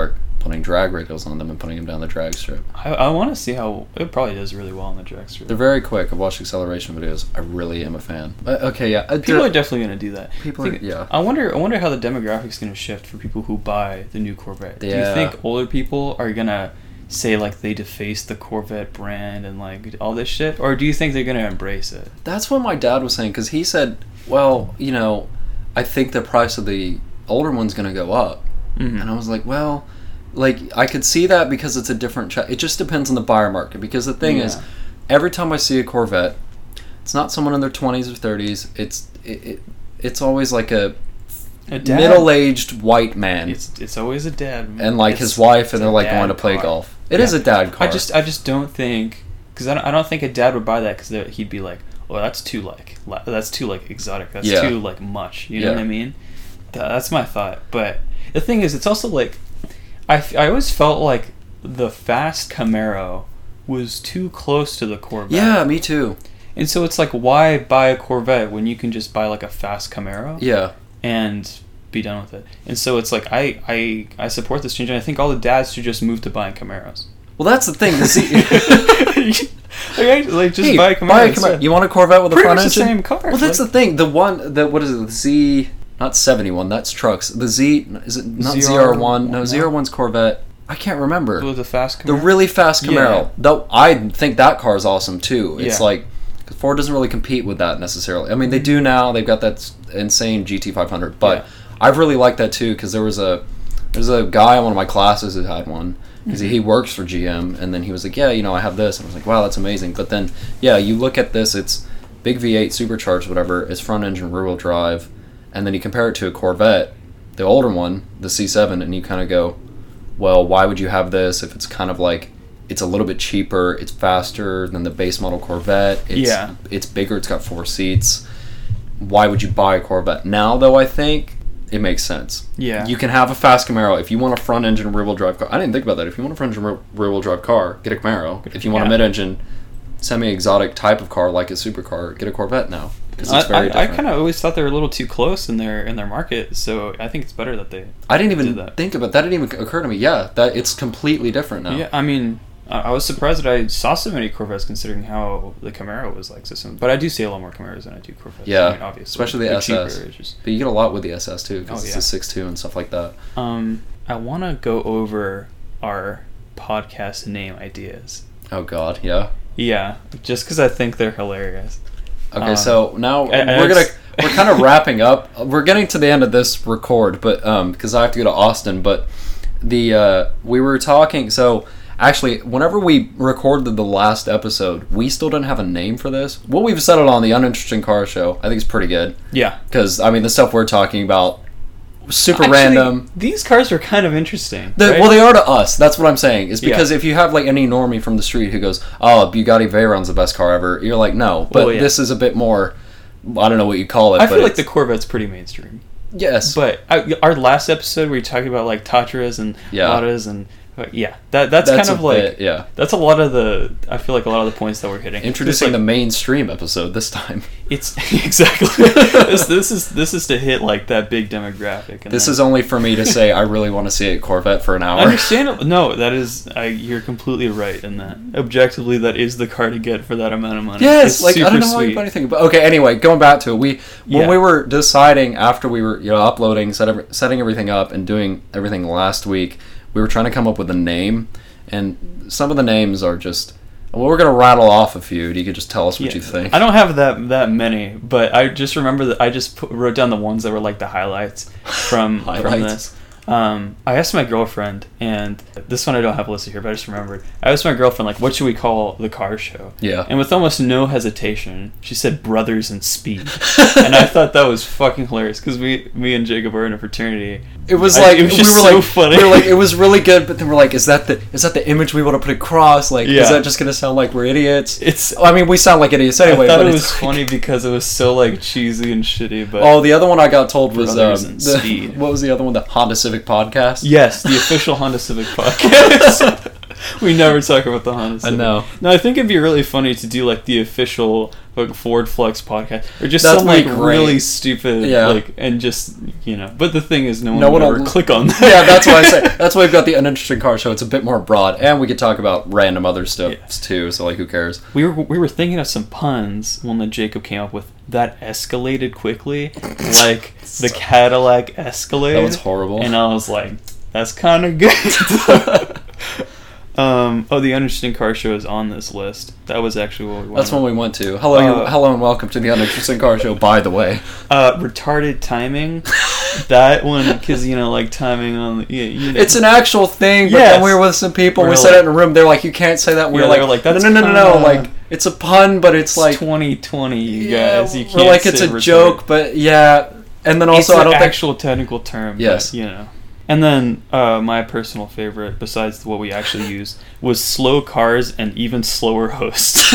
putting drag radials on them and putting them down the drag strip. I, I want to see how it probably does really well on the drag strip. They're very quick. I've watched acceleration videos. I really am a fan. Uh, okay, yeah. Uh, People are definitely going to do that. People, I are, think, yeah. I wonder. I wonder how the demographics going to shift for people who buy the new Corvette. Yeah. Do you think older people are going to say like they deface the Corvette brand and like all this shit, or do you think they're going to embrace it? That's what my dad was saying, because he said, well, you know, I think the price of the older one's going to go up. Mm-hmm. And I was like, well, like, I could see that because it's a different... Ch- it just depends on the buyer market. Because the thing Yeah. is, every time I see a Corvette, it's not someone in their twenties or thirties. It's it, it it's always like a, A dad. middle-aged white man. It's it's always a dad. Man. and, like, It's- his wife, it's and a they're, like, dad going to play car. golf. It Yeah. is a dad car. I just I just don't think, because I don't, I don't think a dad would buy that because he'd be like, well, that's too like la- that's too like exotic. That's Yeah. too like much. You know Yeah. what I mean? Th- That's my thought. But the thing is, it's also like I, f- I always felt like the fast Camaro was too close to the Corvette. Yeah, me too. And so it's like, why buy a Corvette when you can just buy like a fast Camaro Yeah. and be done with it? And so it's like I I, I support this change, and I think all the dads should just move to buying Camaros. Well, that's the thing. The Z- like, like just Hey, buy a Camaro. buy a instead. Camaro. You want a Corvette with a Pretty front much the engine? same car. Well, that's Like- the thing. The one, the what is it? The Z, not seventy-one. That's trucks. The Z, is it not Z Z R R one? No, no. Z R one's Corvette. I can't remember. With the fast Camaro. The really fast Camaro. Yeah. Though I think that car is awesome too. It's Yeah. like, cause Ford doesn't really compete with that necessarily. I mean, they do now. They've got that s- insane G T five hundred, but Yeah. I've really liked that too because there was a there's a guy in one of my classes who had one. Because he works for G M, and then he was like, yeah, you know, I have this. And I was like, wow, that's amazing. But then, yeah, you look at this, it's big V eight, supercharged, whatever. It's front engine, rear-wheel drive. And then you compare it to a Corvette, the older one, the C seven, and you kind of go, well, why would you have this if it's kind of like, it's a little bit cheaper, it's faster than the base model Corvette, it's, Yeah. it's bigger, it's got four seats. Why would you buy a Corvette? Now, though, I think it makes sense. Yeah. You can have a fast Camaro if you want a front engine rear wheel drive car. I didn't think about that. If you want a front engine rear wheel drive car, get a Camaro. If you want Yeah. a mid engine, semi exotic type of car like a supercar, get a Corvette now because it's I, very I, I different. kind of always thought they were a little too close in their in their market, so I think it's better that they. I didn't even did that. think about that. Didn't even occur to me. Yeah, that it's completely different now. Yeah, I mean, I, I was surprised that I saw so many Corvettes considering how the Camaro was like system. But I do see a lot more Camaros than I do Corvettes. Yeah, I mean, obviously, especially the They're S S. cheaper, it's just- But you get a lot with the S S too because Oh, it's yeah. a six two and stuff like that. Um, I want to go over our podcast name ideas. Oh God, yeah. Yeah, just because I think they're hilarious. Okay, Um, so now I- I we're gonna ex- we're kind of wrapping up. We're getting to the end of this record, but um, because I have to go to Austin. But the uh, we were talking. So actually, whenever we recorded the last episode, we still didn't have a name for this. What we've settled on, the Uninteresting Car Show, I think is pretty good. Yeah. Because I mean, the stuff we're talking about, super Actually, random. These cars are kind of interesting. The, right? Well, they are to us. That's what I'm saying. Is Yeah. because if you have like any normie from the street who goes, "Oh, Bugatti Veyron's the best car ever," you're like, "No." But Well, yeah. this is a bit more. I don't know what you call it. I but feel like the it's- Corvette's pretty mainstream. yes, But I, our last episode, we were talking about like Tatras and Yeah. Ladas and uh, yeah, that that's, That's kind of a like bit, yeah. that's a lot of the. I feel like a lot of the points that we're hitting. Introducing It's the like, mainstream episode this time. It's exactly this. This is this is to hit like that big demographic. And This then- is only for me to say I really want to see a Corvette for an hour. understandable. No, that is I, you're completely right in that. Objectively, that is the car to get for that amount of money. Yes, It's like I super don't know sweet. why anything, but okay. Anyway, going back to it, we when Yeah. we were deciding after we were you know uploading, set every, setting everything up, and doing everything last week, we were trying to come up with a name, and some of the names are just. Well, we're gonna rattle off a few. You could just tell us what Yeah. you think. I don't have that that many, but I just remember that I just put, wrote down the ones that were like the highlights from from Highlights. this. Um, I asked my girlfriend, and this one I don't have listed here, but I just remembered. I asked my girlfriend, like, what should we call the car show? Yeah. And with almost no hesitation, she said Brothers in Speed. And I thought that was fucking hilarious, because we, me and Jacob are in a fraternity. It was I- like it was just we were so like funny. we were like it was really good, but then we're like, is that the is that the image we want to put across? Like, Yeah. is that just gonna sound like we're idiots? It's. I mean, we sound like idiots anyway. I thought but it it's was like- funny because it was so like cheesy and shitty, but Oh, the other one I got told was um, Brothers in the, Speed. what was the other one? The Honda Civic podcast. yes, the official Honda Civic podcast. We never talk about the Honda Civic. know. No, I think it'd be really funny to do like the official like Ford Flex podcast or just That'd some be like great. really stupid Yeah. like and just you know. But the thing is, no one No will one ever will- click on that. Yeah, that's why I say that's why we've got the Uninteresting Car Show. It's a bit more broad, and we could talk about random other stuff Yeah. too. So like, who cares? We were we were thinking of some puns when the Jacob came up with that escalated quickly, like the Cadillac Escalade. That was horrible. And I was like, that's kind of good. um, oh, the Uninteresting Car Show is on this list. That was actually what we wanted. That's when we went to. Hello, Uh, hello, and welcome to the Uninteresting Car Show. By the way, Uh, retarded timing. That one, because you know, like timing on. The, yeah, you know. it's an actual thing. But Yes. then we were with some people. We're We said like- it in a room. They're like, "You can't say that." We Yeah, were they like, were like, "That's "No, no, no, no, no!" kinda- Like, it's a pun, but it's It's like twenty twenty, you yeah, guys. You can't we're like it's say a retarded. joke, but yeah. And then also, it's I the don't think actual technical term. Yes. But, you know. And then uh, my personal favorite, besides what we actually used, was slow cars and even slower hosts.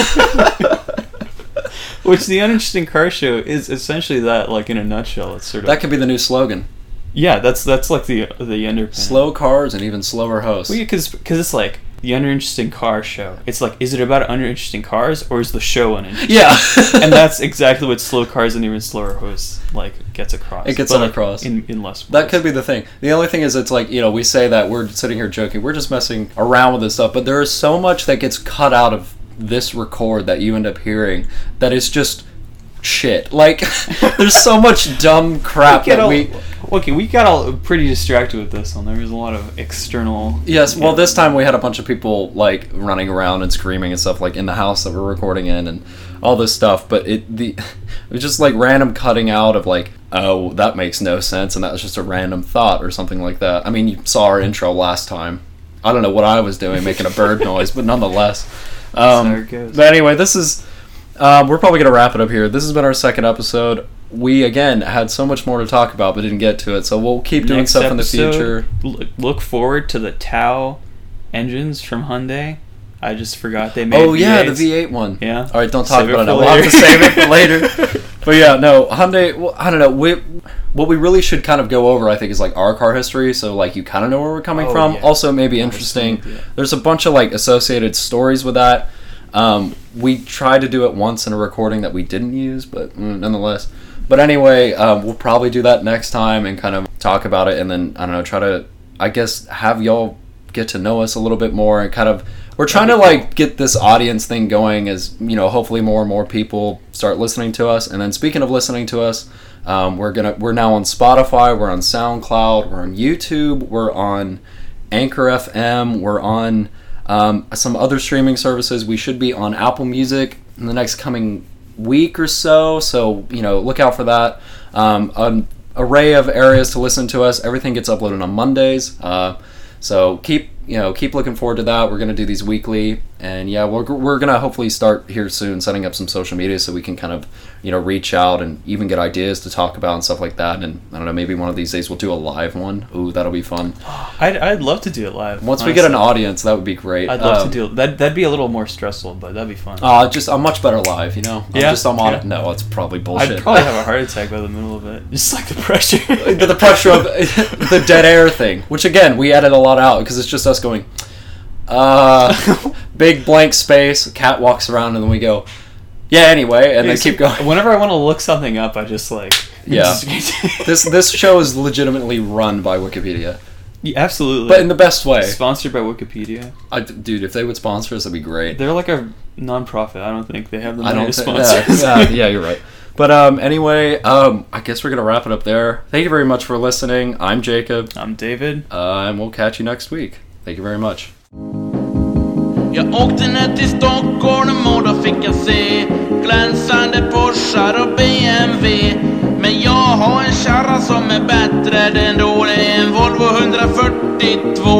Which the Uninteresting Car Show is essentially that, like in a nutshell. It's sort of that could be the new slogan: yeah. That's that's like the the underpin. slow cars and even slower hosts. Well, because because it's like the Uninteresting Car Show. It's like, is it about uninteresting cars or is the show uninteresting? Yeah, And that's exactly what slow cars and even slower hosts like gets across. It gets But, it like, across. in in less. That words. could be the thing. The only thing is, it's like, you know, we say that we're sitting here joking. We're just messing around with this stuff. But there is so much that gets cut out of this record that you end up hearing that is just shit. Like, there's so much dumb crap get that all, we... okay, we got all pretty distracted with this one. There was a lot of external. Yes, well, yeah. this time we had a bunch of people, like, running around and screaming and stuff, like, in the house that we're recording in and all this stuff. But it, the, it was just, like, random cutting out of, like, oh, that makes no sense, and that was just a random thought or something like that. I mean, you saw our intro last time. I don't know what I was doing, making a bird noise, but nonetheless. Um, That's how it goes. But anyway, this is... Um, we're probably going to wrap it up here. This has been our second episode. We, again, had so much more to talk about, but didn't get to it. So we'll keep doing Next stuff in the episode, future. Look, look forward to the Tau engines from Hyundai. I just forgot they made. Oh, yeah, the V eights. V eight one. Yeah. All right, don't talk Save it about it for now. We'll have to later. save it for later. But yeah, no, Hyundai, well, I don't know. We, what we really should kind of go over, I think, is like our car history. So, like, you kind of know where we're coming Oh, from. yeah. Also, maybe interesting. Yeah. There's a bunch of, like, associated stories with that. Um, we tried to do it once in a recording that we didn't use, but mm, nonetheless. But anyway, um, we'll probably do that next time and kind of talk about it, and then, I don't know, try to, I guess, have y'all get to know us a little bit more and kind of, we're trying to, like, get this audience thing going as, you know, hopefully more and more people start listening to us. And then speaking of listening to us, um, we're gonna, we're now on Spotify, we're on SoundCloud, we're on YouTube, we're on Anchor F M, we're on um, some other streaming services. We should be on Apple Music in the next coming week or so, so, you know, look out for that. Um, an array of areas to listen to us. Everything gets uploaded on Mondays, uh, so keep you know keep looking forward to that. We're going to do these weekly, and yeah, we're, we're going to hopefully start here soon setting up some social media so we can kind of you know reach out and even get ideas to talk about and stuff like that. And I don't know, maybe one of these days we'll do a live one. Ooh, that'll be fun. I'd, I'd love to do it live. Once honestly. we get an audience, that would be great. I'd love Um, to do it. That, that'd be a little more stressful, but that'd be fun. Uh, just I'm much better live, you know. I'm Yeah? just I'm on Yeah. it. No, it's probably bullshit. I'd probably have a heart attack by the middle of it. Just like the pressure. the, the pressure of the dead air thing, which again we edit a lot out because it's just us going, uh, big blank space. Cat walks around and then we go, yeah. Anyway, and It's- then keep going. Whenever I want to look something up, I just like Yeah. This this show is legitimately run by Wikipedia, Yeah, absolutely. but in the best way. Sponsored by Wikipedia. I, dude, if they would sponsor us, that'd be great. They're like a non-profit. I don't think they have the I money don't to think. sponsor. Yeah, yeah, yeah, you're right. But um, anyway, um, I guess we're gonna wrap it up there. Thank you very much for listening. I'm Jacob, I'm David. uh, and we'll catch you next week. Thank you very much. Jag åkte ner till Stockholm och då fick jag se glänsande Porschar och B M W. Men jag har en kärra som är bättre ändå. Det är en Volvo hundrafyrtiotvå.